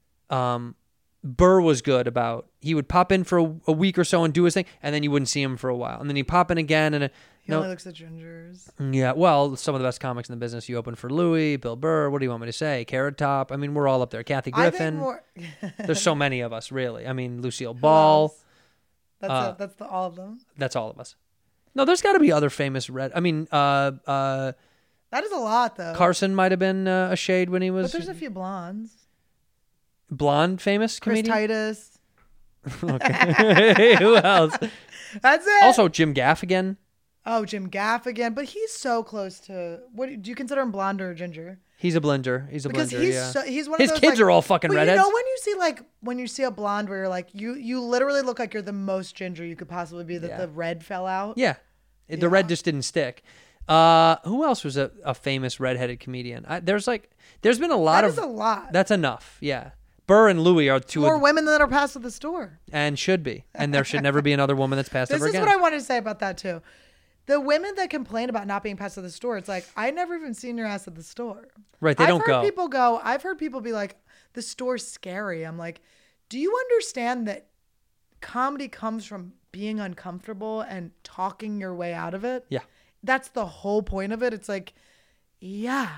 Burr was good about, he would pop in for a week or so and do his thing, and then you wouldn't see him for a while. And then he'd pop in again. And He only looks at gingers. yeah, well, some of the best comics in the business. You open for Louis, Bill Burr. What do you want me to say? Carrot Top. I mean, we're all up there. Kathy Griffin. There's so many of us, really. I mean, Lucille Ball. That's all of them. That's all of us. No, there's got to be other famous red. I mean, That is a lot, though. Carson might have been a shade when he was. But there's a few blondes. Blonde famous Chris comedian. Titus. Okay. Who else? That's it. Also, Jim Gaffigan. Oh, Jim Gaffigan, but he's so close to. What do you consider him, blonde or ginger? He's a blender. He's a Because blender. he's Yeah. he's one His of those. kids are all fucking but redheads. You know when you see a blonde where you're like you literally look like you're the most ginger you could possibly be. That Yeah. the red fell out. Yeah. The red just didn't stick. Who else was a famous redheaded comedian? There's been a lot That of. is a lot. That's enough. Yeah. Burr and Louis are two More of, women that are passed at the store. and should be. And there should never be another woman that's passed This ever is again. what I wanted to say about that too. The women that complain about not being passed at the store, it's like, I never even seen your ass at the store. Right, they don't go. I've heard people be like, the store's scary. I'm like, do you understand that comedy comes from being uncomfortable and talking your way out of it? Yeah. That's the whole point of it. It's like, yeah,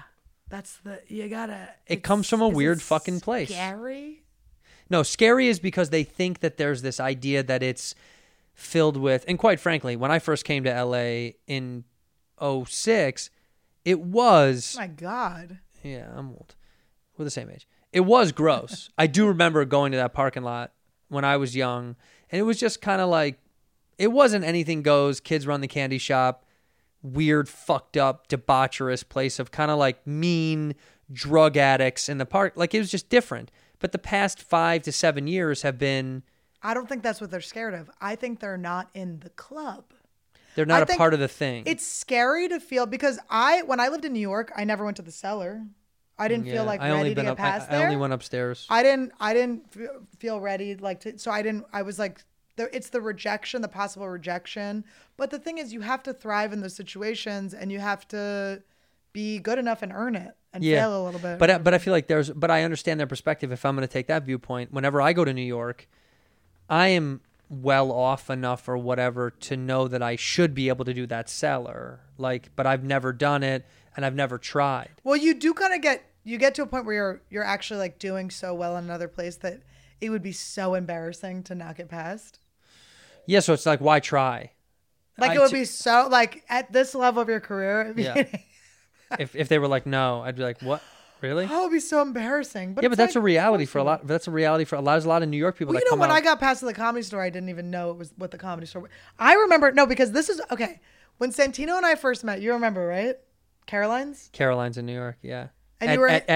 It comes from a is it weird fucking place. Scary? No, scary is because they think that there's this idea that it's filled with, and quite frankly, when I first came to LA in 2006, it was, Oh my God. yeah, I'm old. We're the same age. It was gross. I do remember going to that parking lot when I was young, and it was just kind of like, it wasn't anything goes, kids run the candy shop, weird, fucked up, debaucherous place of kind of like mean drug addicts in the park. Like, it was just different. But the past 5 to 7 years have been, I don't think that's what they're scared of. I think they're not in the club. they're not I a think part of the thing. It's scary to feel because when I lived in New York, I never went to the cellar. I didn't feel like ready to get past there. I only went upstairs. I didn't feel ready so I was like, it's the rejection, the possible rejection. But the thing is, you have to thrive in those situations and you have to be good enough and earn it and fail a little bit. But I feel like but I understand their perspective. If I'm going to take that viewpoint, whenever I go to New York, I am well off enough or whatever to know that I should be able to do that cellar. But I've never done it and I've never tried. Well, you do kind of get to a point where you're actually like doing so well in another place that it would be so embarrassing to not get past. Yeah, so it's like, why try? Like it would be so like at this level of your career. It'd be, Yeah. If they were like, no, I'd be like, what? Really? oh, it'd be so embarrassing. But Yeah, it's but that's like, a reality for a lot. That's a reality for a lot. There's a lot of New York people Well, that you know, come when out. I got past the Comedy Store, I didn't even know it was what the Comedy Store was. I remember, because this is, okay, when Santino and I first met, you remember, right? Caroline's in New York, yeah. And you were at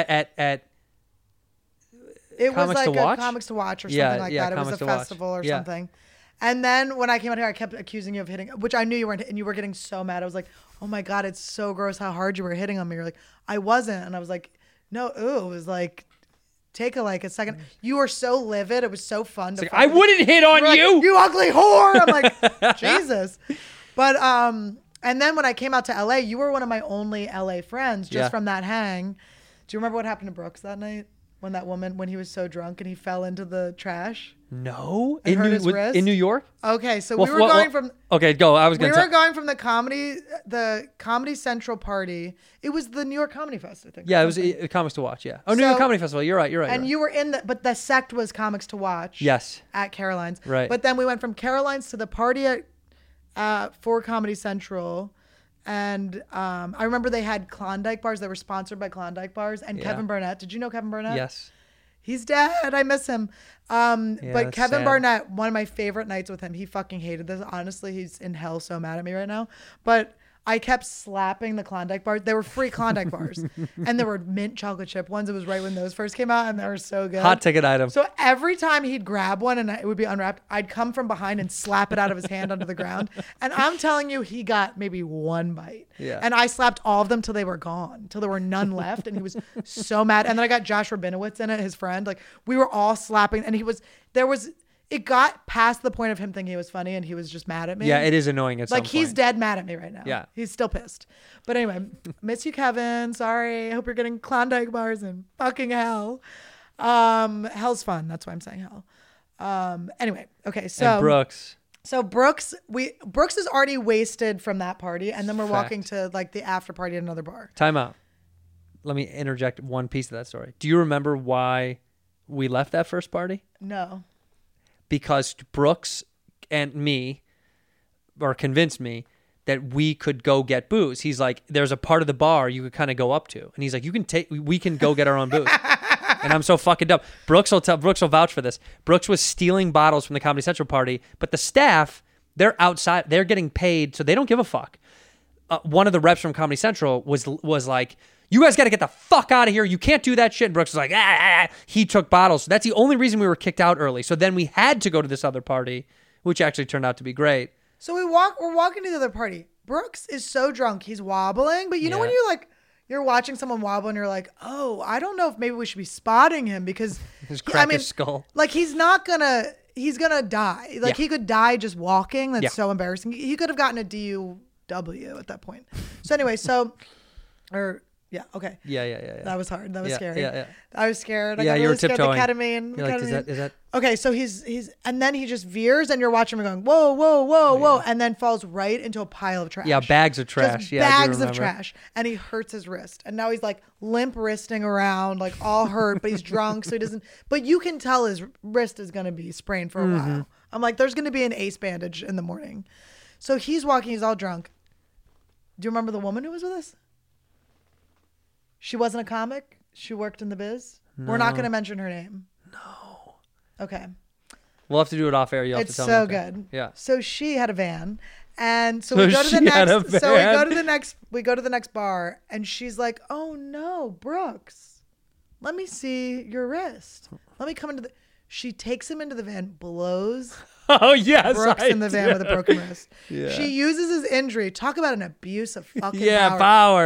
it was Comics like to Watch? a Comics to Watch or something Yeah, like yeah, that. It was Comics a to Watch. festival or Yeah. something. And then when I came out here, I kept accusing you of hitting, which I knew you weren't, and you were getting so mad. I was like, oh my God, it's so gross how hard you were hitting on me. You're like, I wasn't. And I was like, no, it was like, take a second. You were so livid. It was so fun. To I wouldn't hit on like, you. you ugly whore. I'm like, Jesus. But, and then when I came out to LA, you were one of my only LA friends just Yeah. from that hang. Do you remember what happened to Brooks that night? When he was so drunk and he fell into the trash? No, And hurt his wrist? in New York. Okay, so Well, we were going from Okay, go. I was we gonna. were going from the Comedy Central party. It was the New York Comedy Fest, I think. Yeah, it was Comics to Watch. Yeah. Oh, New York So- Comedy Festival. You're right. And you were but the sect was Comics to Watch. Yes. At Caroline's. Right. But then we went from Caroline's to the party for Comedy Central. And I remember they had Klondike bars. They were sponsored by Klondike bars. And Yeah. Kevin Burnett. Did you know Kevin Burnett? Yes. He's dead. I miss him. But that's Kevin sad. Barnett, one of my favorite nights with him. He fucking hated this. Honestly, he's in hell so mad at me right now. But I kept slapping the Klondike bars. They were free Klondike bars. And there were mint chocolate chip ones. It was right when those first came out, and they were so good. Hot ticket item. So every time he'd grab one and it would be unwrapped, I'd come from behind and slap it out of his hand onto the ground. And I'm telling you, he got maybe one bite. Yeah. And I slapped all of them till they were gone, till there were none left. And he was so mad. And then I got Josh Rabinowitz in it, his friend. Like, we were all slapping, and it got past the point of him thinking it was funny, and he was just mad at me. Yeah, it is annoying at some Like, he's point. dead mad at me right now. Yeah. He's still pissed. But anyway, miss you, Kevin. Sorry. I hope you're getting Klondike bars in fucking hell. Hell's fun. That's why I'm saying hell. Anyway, okay. So And Brooks. So Brooks is already wasted from that party, and then we're walking Fact. to like the after party at another bar. Time out. Let me interject one piece of that story. Do you remember why we left that first party? No. Because Brooks and me, or convinced me, that we could go get booze. He's like, there's a part of the bar you could kind of go up to. And he's like, we can go get our own booze. And I'm so fucking dumb. Brooks will vouch for this. Brooks was stealing bottles from the Comedy Central party, but the staff, they're outside, they're getting paid, so they don't give a fuck. One of the reps from Comedy Central was like, you guys got to get the fuck out of here. You can't do that shit. And Brooks was like, He took bottles. So that's the only reason we were kicked out early. So then we had to go to this other party, which actually turned out to be great. So we're walking to the other party. Brooks is so drunk, he's wobbling. But you know when you're watching someone wobble and you're like, oh, I don't know if maybe we should be spotting him because His skull. Like he's gonna die. Like he could die just walking. That's so embarrassing. He could have gotten a DUW at that point. So anyway, okay. Yeah. That was hard. That was scary. Yeah. I was scared. I Yeah, got you were really scared. tiptoeing. The ketamine. You're like, ketamine. is that? Okay, so he's and then he just veers, and you're watching him going, whoa, and then falls right into a pile of trash. Yeah, bags of trash. Just Yeah, I do bags of remember. trash, and he hurts his wrist, and now he's like limp wristing around, like all hurt, but he's drunk, so he doesn't. But you can tell his wrist is gonna be sprained for a while. I'm like, there's gonna be an ace bandage in the morning. So he's walking, he's all drunk. Do you remember the woman who was with us? She wasn't a comic. She worked in the biz. No. We're not going to mention her name. No. Okay. We'll have to do it off air. You'll have It's to tell so me. good. Yeah. So she had a van, and so we go to the she had a next. So we go van? to the next. We go to the next bar, and she's like, "Oh no, Brooks, let me see your wrist. Let me come into the." She takes him into the van, blows Oh yes, Brooks I in the van do. with a broken wrist. Yeah. She uses his injury. Talk about an abuse of fucking power.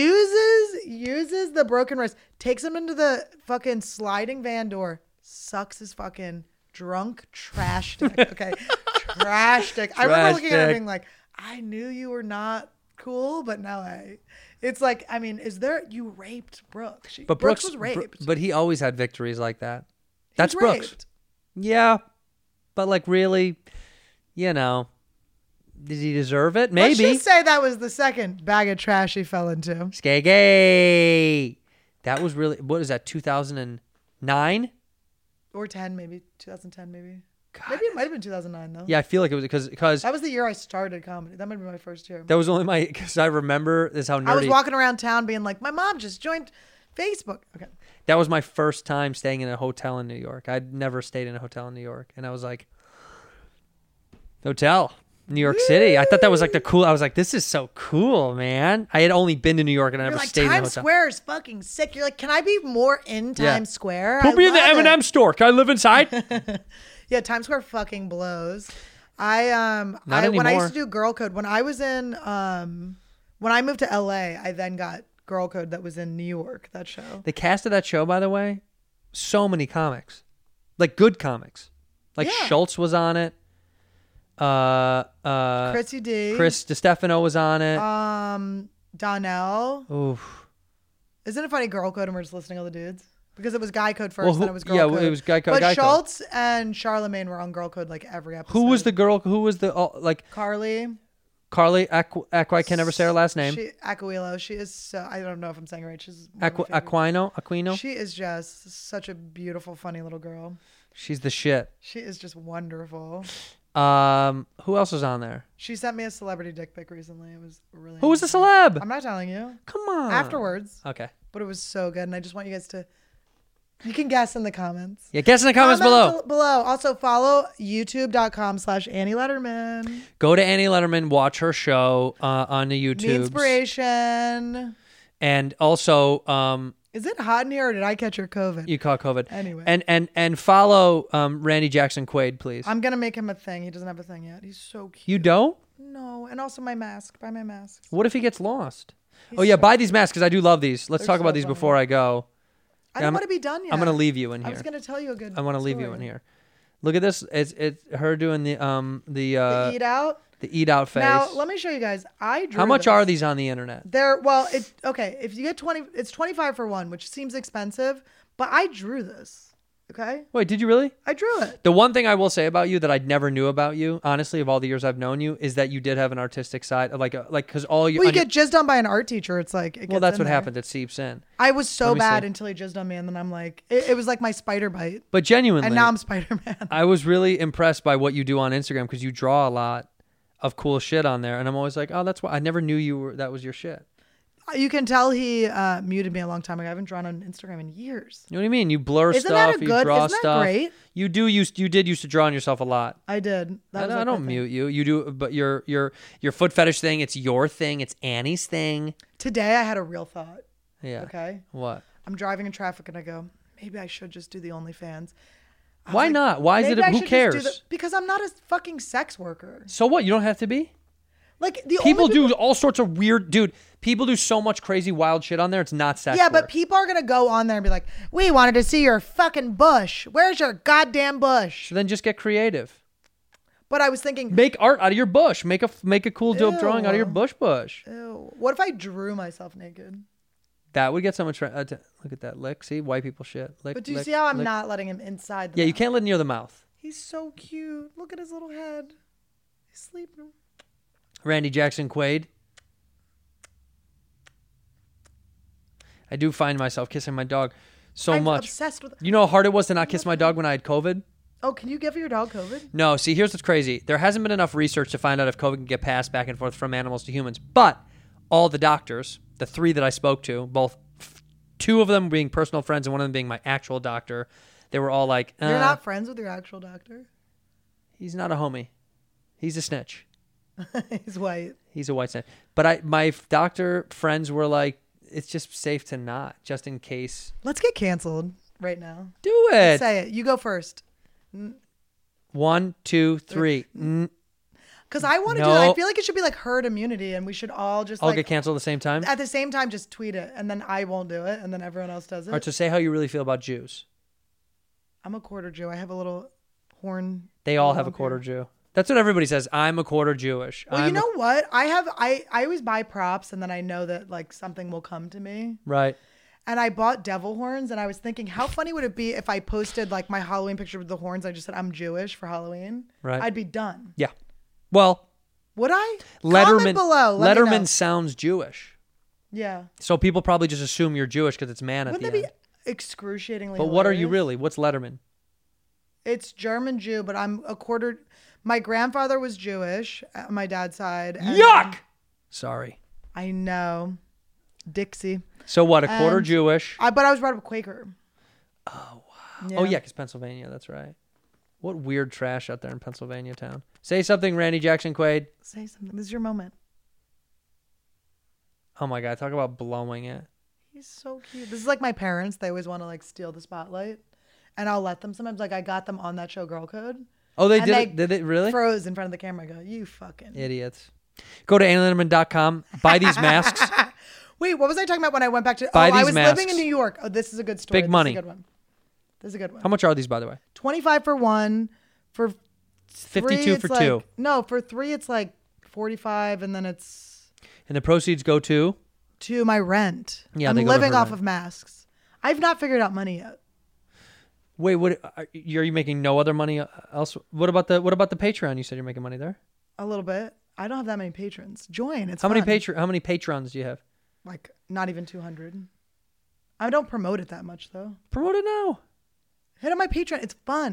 Uses the broken wrist. Takes him into the fucking sliding van door. Sucks his fucking drunk trash dick. Okay, trash dick. I remember looking at her dick. being like, I knew you were not cool, but now it's like, I mean, you raped Brooks? But Brooks was raped. But he always had victories like that. That's He's Brooks. raped. Yeah, but like really, did he deserve it? Maybe. Let's just say that was the second bag of trash he fell into. Skagay. That was really, what is that, 2009? Or 10, maybe 2010, maybe. Maybe it might have been 2009 though. Yeah, I feel like it was because That was the year I started comedy. That might be my first year. that was only because I remember this how nerdy. I was walking around town being like, my mom just joined Facebook. Okay. That was my first time staying in a hotel in New York. I'd never stayed in a hotel in New York. And I was like, hotel, New York City. I thought that was like I was like, this is so cool, man. I had only been to New York and I You're never like, stayed in a Times hotel. Square is fucking sick. You're like, can I be more in Times Square? Put me in the love M&M it. store. Can I live inside? Yeah, Times Square fucking blows. When I anymore. used to do Girl Code, when I was in when I moved to LA, I then got Girl Code that was in New York, that show. The cast of that show, by the way, so many comics. Like good comics. Like Yeah. Schultz was on it. Chrissy D. Chris DiStefano was on it. Donnell. Oof. Isn't it funny Girl Code and we're just listing all the dudes? Because it was Guy Code first, then it was Girl yeah, Code. it was Guy Code. But Guy Code. Schultz and Charlemagne were on Girl Code like every episode. Who was the girl? Who was the like Carly. Carly I can never say her last name. Aquilo. She is so, I don't know if I'm saying it right. She's one of my favorite- Aquino. She is just such a beautiful, funny little girl. She's the shit. She is just wonderful. Who else was on there? She sent me a celebrity dick pic recently. It was really Who was the amazing. celeb? I'm not telling you. Come on. Afterwards. Okay. But it was so good. And I just want you guys to You can guess in the comments. Yeah, guess in the comments below. Also follow youtube.com/Annie Letterman. Go to Annie Letterman, watch her show on the YouTube. The inspiration. And also, Is it hot in here or did I catch your COVID? you caught COVID. Anyway. And follow Randy Jackson Quaid, please. I'm going to make him a thing. He doesn't have a thing yet. He's so cute. You don't? No. And also my mask. Buy my masks. What if he gets lost? Buy these masks because I do love these. Let's They're talk about so these funny. before I go. I don't want to be done yet. I'm gonna leave you in I here. was going to tell you a good I want to leave you story. in here. Look at this. It's her doing the The eat out. eat out face. Now, let me show you guys. I drew How much this. are these on the internet? If you get 20, it's 25 for one, which seems expensive, but I drew this. Okay? Wait, did you really? I drew it. The one thing I will say about you that I never knew about you, honestly, of all the years I've known you, is that you did have an artistic side, because all you. Well, you get jizzed on by an art teacher. It's like, Well, that's what happens. It seeps in. I was so Let me bad see. until he jizzed on me, and then I'm like, it was like my spider bite. But genuinely, And now I'm Spider-Man. I was really impressed by what you do on Instagram because you draw a lot of cool shit on there, and I'm always like, oh, that's why I never knew that was your shit. You can tell he muted me a long time ago. I haven't drawn on Instagram in years. You know what I mean? You blur Isn't stuff, that a you good- draw isn't that stuff. great? You did used to draw on yourself a lot. I did. That was I like don't my thing. mute you. You do, but your foot fetish thing. It's your thing. It's Annie's thing. Today I had a real thought. Yeah. Okay. What? I'm driving in traffic and I go, maybe I should just do the OnlyFans. I was Why like, not? Why is maybe it? I Who should just do cares? because I'm not a fucking sex worker. So what? You don't have to be. Like the People only do all sorts of weird, dude. People do so much crazy, wild shit on there. It's not sex. Yeah, but work. people are gonna go on there and be like, "We wanted to see your fucking bush. Where's your goddamn bush?" So then just get creative. But I was thinking, Make art out of your bush. Make a cool dope drawing out of your Ew. bush. ew, what if I drew myself naked? That would get someone. Look at that lick. See, white people shit. Lick, But do you lick, see how I'm lick. not letting him inside? The Yeah, you mouth? can't let it near the mouth. He's so cute. Look at his little head. He's sleeping. Randy Jackson Quaid. I do find myself kissing my dog so I'm much. obsessed with. You know how hard it was to not kiss my dog when I had COVID? Oh, can you give your dog COVID? No, see, here's what's crazy. There hasn't been enough research to find out if COVID can get passed back and forth from animals to humans. But all the doctors, the 3 that I spoke to, both 2 of them being personal friends and one of them being my actual doctor, they were all like, You're not friends with your actual doctor. he's not a homie. He's a snitch. He's white. He's a white snitch. But my doctor friends were like, it's just safe to not, just in case. Let's get canceled right now. Do it. Say it. You go first. 1, 2, 3. Because I want to No. do it. I feel like it should be like herd immunity, and we should all just I'll like get canceled at the same time. at the same time just tweet it, and then I won't do it, and then everyone else does it. All right, so say how you really feel about Jews. I'm a quarter Jew. I have a little horn. They all little have a hump quarter here. Jew. That's what everybody says. I'm a quarter Jewish. Well, you know what? I always buy props, and then I know that like something will come to me. Right. And I bought devil horns, and I was thinking, how funny would it be if I posted like my Halloween picture with the horns? I just said I'm Jewish for Halloween. Right. I'd be done. Yeah. Well, Would I? Letterman Comment below. Let me know. Letterman sounds Jewish. Yeah. So people probably just assume you're Jewish because it's man at Wouldn't the that end. be excruciatingly? But what are you hilarious? really? What's Letterman? It's German Jew, but I'm a quarter. My grandfather was Jewish on my dad's side. and- Yuck! Sorry. I know. Dixie. So what? A quarter And Jewish. But I was brought up Quaker. Oh, wow. Oh yeah, because Pennsylvania. That's right. What weird trash out there in Pennsylvania town. Say something, Randy Jackson Quaid. Say something. This is your moment. Oh my God, talk about blowing it. He's so cute. This is like my parents. They always want to like steal the spotlight. And I'll let them sometimes. Like I got them on that show Girl Code. Oh, they And did they it? Did they really? Froze in front of the camera. I go, you fucking. Idiots. Go to AnnieLetterman.com. Buy these masks. Wait, what was I talking about when I went back to? Buy I these was living in masks. New York. Oh, this is a good story. Big money. This is a good one. This is a good one. How much are these, by the way? 25 for one. For 52 three, for it's two. like- No, for 3 it's like 45, and then it's And the proceeds go to? to my rent. Yeah, I'm they go to living her off rent. of masks. I've not figured out money yet. Wait, what? Are you making no other money else? What about the Patreon? You said you're making money there. A little bit. I don't have that many patrons. Join. It's How many fun. How many patrons do you have? Like not even 200. I don't promote it that much though. Promote it now. Hit on my Patreon. It's fun.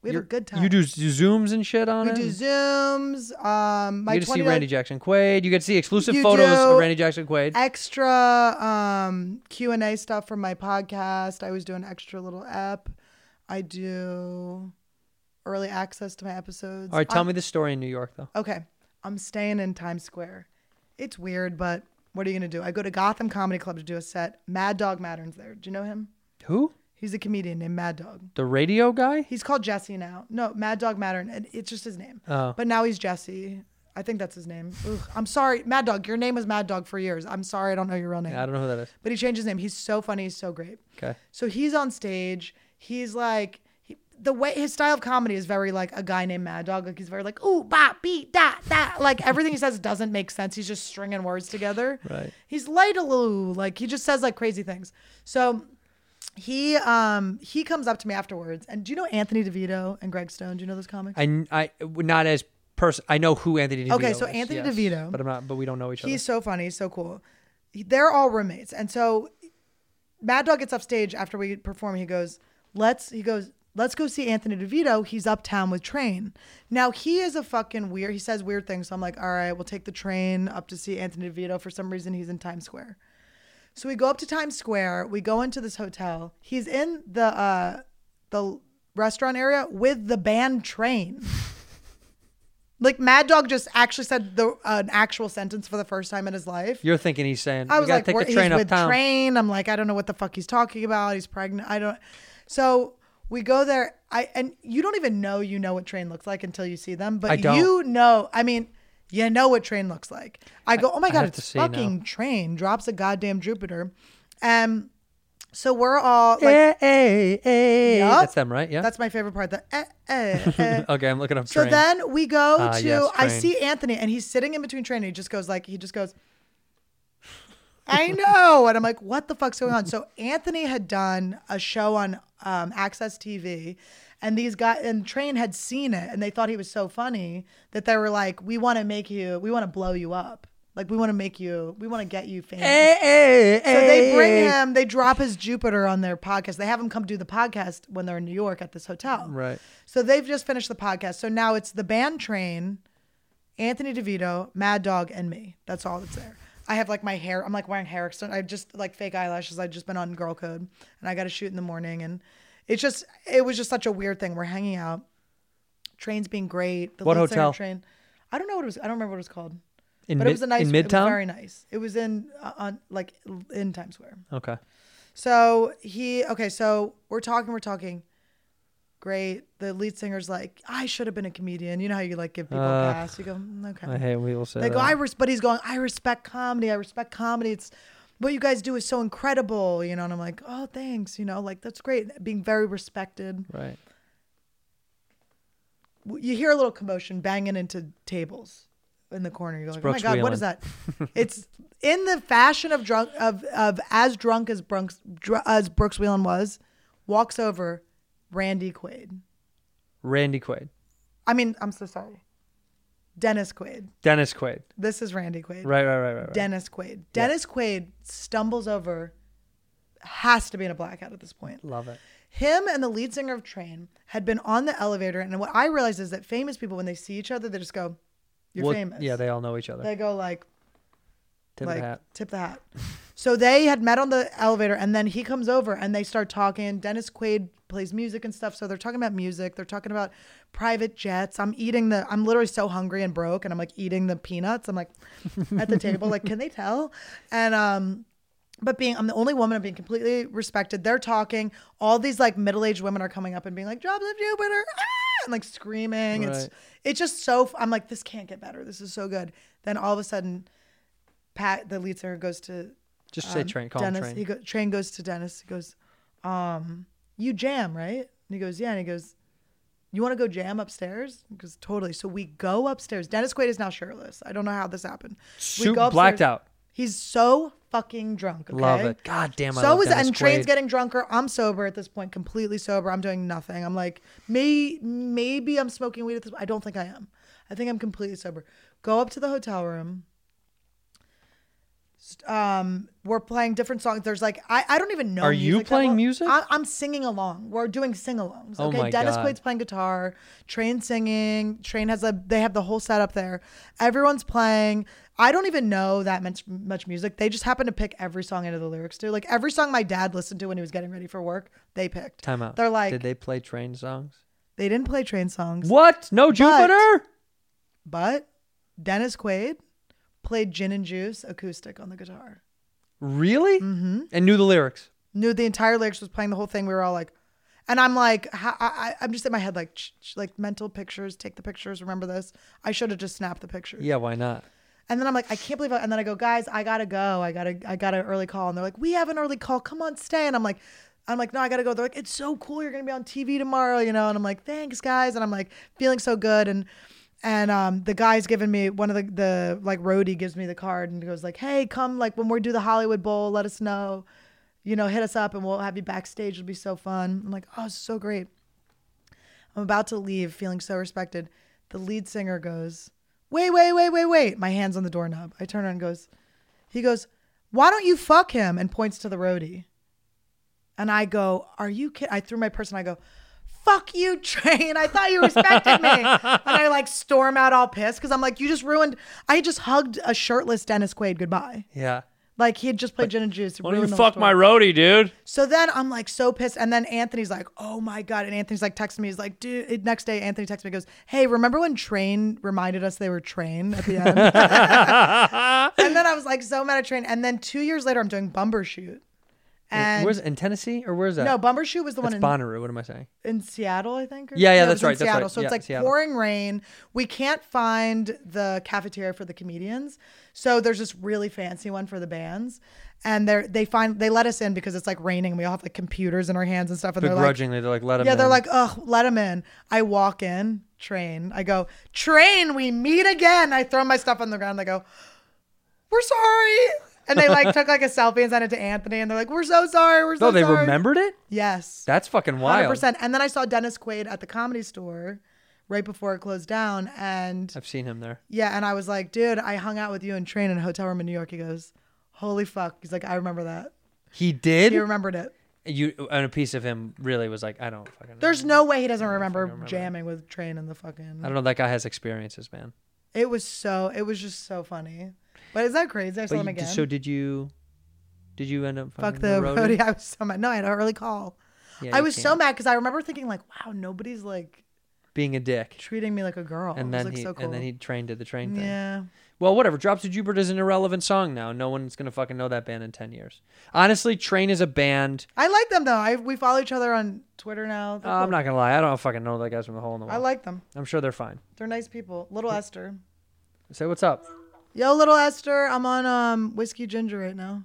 We have a good time. You do Zooms and shit on We it? do Zooms. My You get to see 20 Randy Jackson Quaid. You get to see exclusive You photos do. of Randy Jackson Quaid. extra Q&A stuff from my podcast. I always do an extra little ep. I do early access to my episodes. All right, tell me the story in New York, though. Okay. I'm staying in Times Square. It's weird, but what are you going to do? I go to Gotham Comedy Club to do a set. Mad Dog Mattern's there. Do you know him? Who? He's a comedian named Mad Dog. The radio guy? He's called Jesse now. No, Mad Dog Mattern. And it's just his name. Oh. But now he's Jesse. I think that's his name. Ugh, I'm sorry. Mad Dog. Your name was Mad Dog for years. I'm sorry. I don't know your real name. Yeah, I don't know who that is. But he changed his name. He's so funny. He's so great. Okay. So he's on stage. He's like, the way his style of comedy is very like a guy named Mad Dog. Like he's very like, ooh, bah, beat, da, da. Like everything he says doesn't make sense. He's just stringing words together. Right. He's light a little. Like he just says like crazy things. So he comes up to me afterwards. And do you know Anthony DeVito and Greg Stone? Do you know those comics? I not as person. I know who Anthony DeVito Okay, so is, Anthony yes, DeVito. but we don't know each other. He's so funny. He's so cool. They're all roommates. And so Mad Dog gets off stage after we perform. He goes, let's go see Anthony DeVito. He's uptown with Train. Now he is a fucking weird. He says weird things. So I'm like, all right, we'll take the train up to see Anthony DeVito. For some reason, he's in Times Square. So we go up to Times Square. We go into this hotel. He's in the restaurant area with the band Train. Like Mad Dog just actually said an actual sentence for the first time in his life. You're thinking he's saying, I was we gotta like, take the he's train with uptown. Train. I'm like, I don't know what the fuck he's talking about. He's pregnant. I don't. So we go there. And you don't even know what Train looks like until you see them. But I don't. you know what Train looks like. I go, oh my God, have to it's see fucking now. Train. Drops a goddamn Jupiter. So we're all like, Yup. That's them, right? Yeah. that's my favorite part. Okay, I'm looking up So Train. then we go Ah, to, yes, I Train. see Anthony and he's sitting in between Train and he just goes, I know. And I'm like, what the fuck's going on? So Anthony had done a show on Access TV and these guys and Train had seen it and they thought he was so funny that they were like, we want to blow you up. Like we want to get you famous. So they bring him, they drop his Jupiter on their podcast. They have him come do the podcast when they're in New York at this hotel. Right. So they've just finished the podcast. So now it's the band Train, Anthony DeVito, Mad Dog, and me. That's all that's there. I have like my hair, I'm like wearing hair extensions. I just like fake eyelashes. I've just been on Girl Code and I got to shoot in the morning. And it was just such a weird thing. We're hanging out. Train's being great. The What lead singer of hotel? Train. I don't know what it was. I don't remember what it was called. In But it was a nice, in it was Midtown? very nice. It was in in Times Square. Okay. So so we're talking. Great. The lead singer's like, I should have been a comedian. You know how you like give people a pass. You go, okay. I hate when people say They that. go, but he's going, I respect comedy. It's what you guys do is so incredible, you know. And I'm like, oh, thanks, you know, like that's great. Being very respected. Right. You hear a little commotion banging into tables in the corner. You go, like, oh my Brooks God, what Wheelan. is that? It's in the fashion of as drunk as Brooks Wheelan was, walks over Randy Quaid. Randy Quaid. I mean, I'm so sorry. Dennis Quaid. Dennis Quaid. This is Randy Quaid. Right. Dennis Quaid. Dennis Quaid stumbles over, has to be in a blackout at this point. Love it. Him and the lead singer of Train had been on the elevator. And what I realized is that famous people, when they see each other, they just go, you're famous. Yeah, they all know each other. They go like, Tip of the hat. Tip the hat. So they had met on the elevator and then he comes over and they start talking. Dennis Quaid plays music and stuff. So they're talking about music. They're talking about private jets. I'm literally so hungry and broke and I'm like eating the peanuts. I'm like at the table, like, can they tell? And, but I'm the only woman, I'm being completely respected. They're talking. All these like middle-aged women are coming up and being like, drops of Jupiter, ah! And like screaming. Right. It's just so, I'm like, this can't get better. This is so good. Then all of a sudden, Pat, the lead singer, goes to Just say Train. Call him Dennis. Train. Train goes to Dennis. He goes, you jam, right? And he goes, yeah. And he goes, you want to go jam upstairs? He goes, totally. So we go upstairs. Dennis Quaid is now shirtless. I don't know how this happened. We go upstairs. Blacked out. He's so fucking drunk. Okay? Love it. God damn, I So love is Dennis and Train's Quaid. getting drunker. I'm sober at this point, completely sober. I'm doing nothing. I'm like, maybe I'm smoking weed at this. I don't think I am. I think I'm completely sober. Go up to the hotel room. We're playing different songs. There's like I don't even know. Are you music that playing well. music? I'm singing along. We're doing sing-alongs. Oh Okay, my Dennis God. Quaid's playing guitar. Train singing. Train they have the whole setup there. Everyone's playing. I don't even know that much music. They just happen to pick every song into the lyrics too. Like every song my dad listened to when he was getting ready for work, they picked. Time out. They're like, did they play Train songs? they didn't play Train songs. What? No Jupiter? But Dennis Quaid played Gin and Juice acoustic on the guitar. Really? Mm-hmm. And knew the lyrics. Knew the entire lyrics, was playing the whole thing. We were all like, and I'm like, I'm just in my head like, like mental pictures, take the pictures, remember this. I should have just snapped the pictures. Yeah, why not? And then I'm like, I can't believe it. And then I go, guys, I gotta go. I got an early call. And they're like, we have an early call. Come on, stay. And I'm like, no, I gotta go. They're like, it's so cool. You're gonna be on TV tomorrow, you know? And I'm like, thanks, guys. And I'm like feeling so good. And the guy's giving me one of the like roadie gives me the card and goes like, hey, come like when we do the Hollywood Bowl, let us know, you know, hit us up and we'll have you backstage. It'll be so fun. I'm like, oh, it's so great. I'm about to leave feeling so respected. The lead singer goes, wait. My hand's on the doorknob. I turn around and he goes, why don't you fuck him? And points to the roadie. And I go, are you kidding? I threw my purse and I go, fuck you, Train. I thought you respected me. And I like storm out all pissed because I'm like, you just ruined. I just hugged a shirtless Dennis Quaid goodbye. Yeah. Like he had just played Gin and Juice. Why don't you fuck my roadie, dude? So then I'm like so pissed. And then Anthony's like, oh my God. And Anthony's like texting me. He's like, dude, next day Anthony texts me, goes, hey, remember when Train reminded us they were Train at the end? And then I was like so mad at Train. And then 2 years later, I'm doing Bumbershoot. And Where's in Tennessee or where's that? no, Bumbershoot was the That's one Bonnaroo. What am I saying? in Seattle, I think. Yeah, it that's was in right, that's Seattle. right. So Yeah, it's like Seattle. pouring rain. We can't find the cafeteria for the comedians. So there's this really fancy one for the bands. And they let us in because it's like raining and we all have like computers in our hands and stuff. And Begrudgingly, they're like, let him in. yeah, they're like, ugh, let him in. I walk in, Train. I go, Train, we meet again. I throw my stuff on the ground. They go, we're sorry. And they like took like a selfie and sent it to Anthony. And they're like, we're so sorry. We're so Oh, they sorry. remembered it? Yes. That's fucking wild. 100%. And then I saw Dennis Quaid at the Comedy Store right before it closed down. And I've seen him there. yeah, and I was like, dude, I hung out with you and Train in a hotel room in New York. He goes, holy fuck. He's like, I remember that. He did? He remembered it. And a piece of him really was like, I don't fucking know. There's no way he doesn't remember jamming with Train in the fucking. I don't know. That guy has experiences, man. It was just so funny. But is that crazy? I saw him again. So did you end up Fuck fucking the roadie. I was so mad. No, I had an early call. Yeah, I you was so can't. mad because I remember thinking like, wow, nobody's like Being a dick. treating me like a girl. And it was then like so cool. and then he trained to the train thing. yeah. Well, whatever. Drops to Jupiter is an irrelevant song now. No one's gonna fucking know that band in 10 years. Honestly, Train is a band. I like them though. We follow each other on Twitter now. They're I'm cool. not gonna lie. I don't fucking know the guys from the hole in the wall. I like them. I'm sure they're fine. They're nice people. Little Esther. Say what's up. Yo, Little Esther. I'm on Whiskey Ginger right now.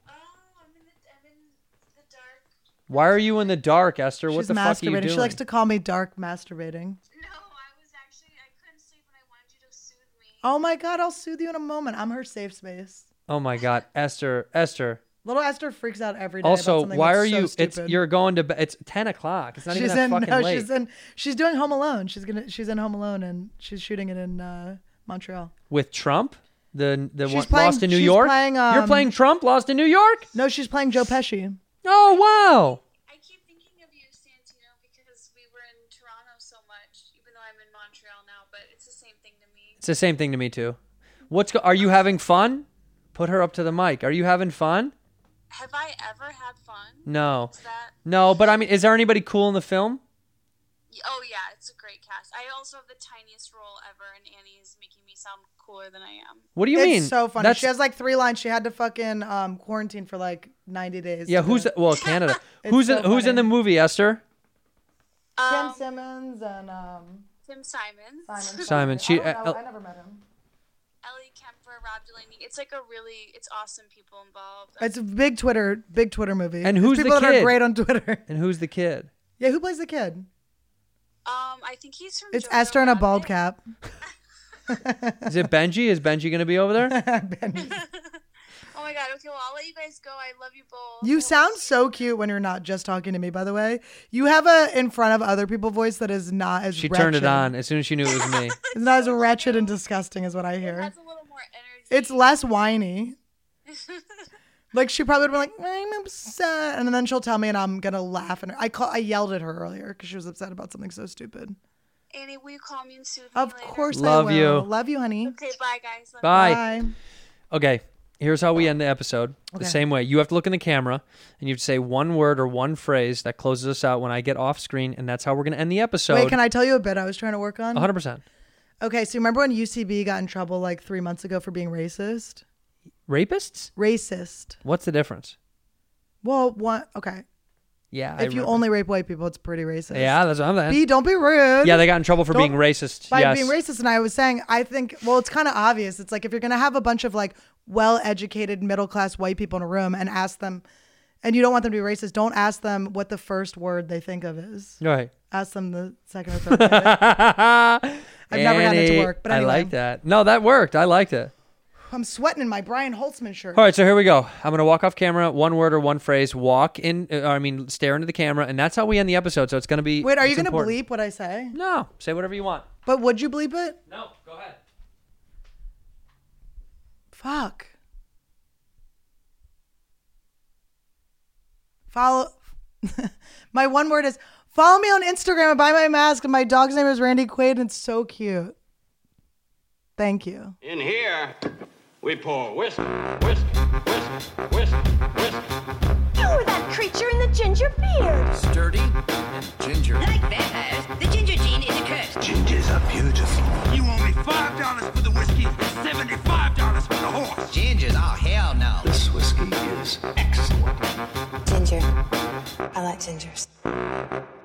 Why are you in the dark, Esther? What She's the fuck are you masturbating. doing? She likes to call me dark masturbating. I couldn't sleep and I wanted you to soothe me. Oh my God, I'll soothe you in a moment. I'm her safe space. Oh my God, Esther. Little Esther freaks out every day. Also, about something why that's are so you? stupid. You're going to bed. It's 10 o'clock. It's not even that fucking late. She's doing Home Alone. She's in Home Alone and she's shooting it in Montreal. With Trump, the She's one, playing- Lost in New she's York. playing, You're playing Trump, Lost in New York. No, she's playing Joe Pesci. Oh wow. I keep thinking of you, Santino, because we were in Toronto so much, even though I'm in Montreal now, but it's the same thing to me. It's the same thing to me too. Are you having fun? Put her up to the mic. Are you having fun? Have I ever had fun? No. Is that... No, but I mean, is there anybody cool in the film? Oh, yeah, it's a great cast. I also have the tiniest role ever, and Annie is making me sound cooler than I am. What do you mean? It's so funny. That's- She has like 3 lines. She had to fucking quarantine for like 90 days. Yeah, to who's do it. well, Canada. It's who's so who's in funny. the movie, Esther? Tim Simmons and Tim Simons. Simon. I don't know. I never met him. Ellie Kemper, Rob Delaney. It's like it's awesome people involved. It's a big Twitter movie. And It's who's the people that kid? are great on Twitter. And who's the kid? Yeah, who plays the kid? I think he's from It's Jojo Esther in a bald Rabbit. cap. Is it Benji? Is Benji going to be over there? Oh my god, okay, well, I'll let you guys go. I love you both. You sound so cute when you're not just talking to me, by the way. You have a in front of other people voice that is not as She wretched. turned it on as soon as she knew it was me. It's not as wretched and disgusting as what I It hear. has a little more energy. It's less whiny. Like she probably would be like, I'm upset, and then she'll tell me, and I'm gonna laugh. And I yelled at her earlier because she was upset about something so stupid. Annie, will you call me and soothe me Of later? course, Love I will. you. Love you, honey. Okay, bye, guys. Love Bye. Bye. Okay, here's how we end the episode. Okay. The same way. You have to look in the camera, and you have to say one word or one phrase that closes us out when I get off screen, and that's how we're going to end the episode. Wait, can I tell you a bit I was trying to work on? 100%. Okay, so remember when UCB got in trouble like 3 months ago for being racist? Rapists? Racist. What's the difference? Well, one. Okay. Yeah. If you only rape white people, it's pretty racist. Yeah, that's what I'm saying. B, don't be rude. Yeah, they got in trouble for Don't- being racist. By yes. being racist. And I was saying, I think, well, it's kind of obvious. It's like if you're going to have a bunch of like well-educated middle-class white people in a room and ask them, and you don't want them to be racist, don't ask them what the first word they think of is. Right. Ask them the second or third. I've never had it to work, but anyway. I like that. No, that worked. I liked it. I'm sweating in my Brian Holtzman shirt. All right, so here we go. I'm going to walk off camera, one word or one phrase, stare into the camera, and that's how we end the episode. So it's going to be. Wait, are you it's going to important. bleep what I say? No, say whatever you want. But would you bleep it? No, go ahead. Fuck. Follow. My one word is follow me on Instagram and buy my mask. And my dog's name is Randy Quaid, and it's so cute. Thank you. In here, we pour whisk, whisk, whisk, whisk, whisk. You were that creature in the ginger beard. Sturdy and ginger. Like vampires, the ginger gene is a curse. Gingers are beautiful. You owe me $5 for the whiskey and $75 for the horse. Gingers? Oh, hell no. This whiskey is excellent. Ginger. I like gingers.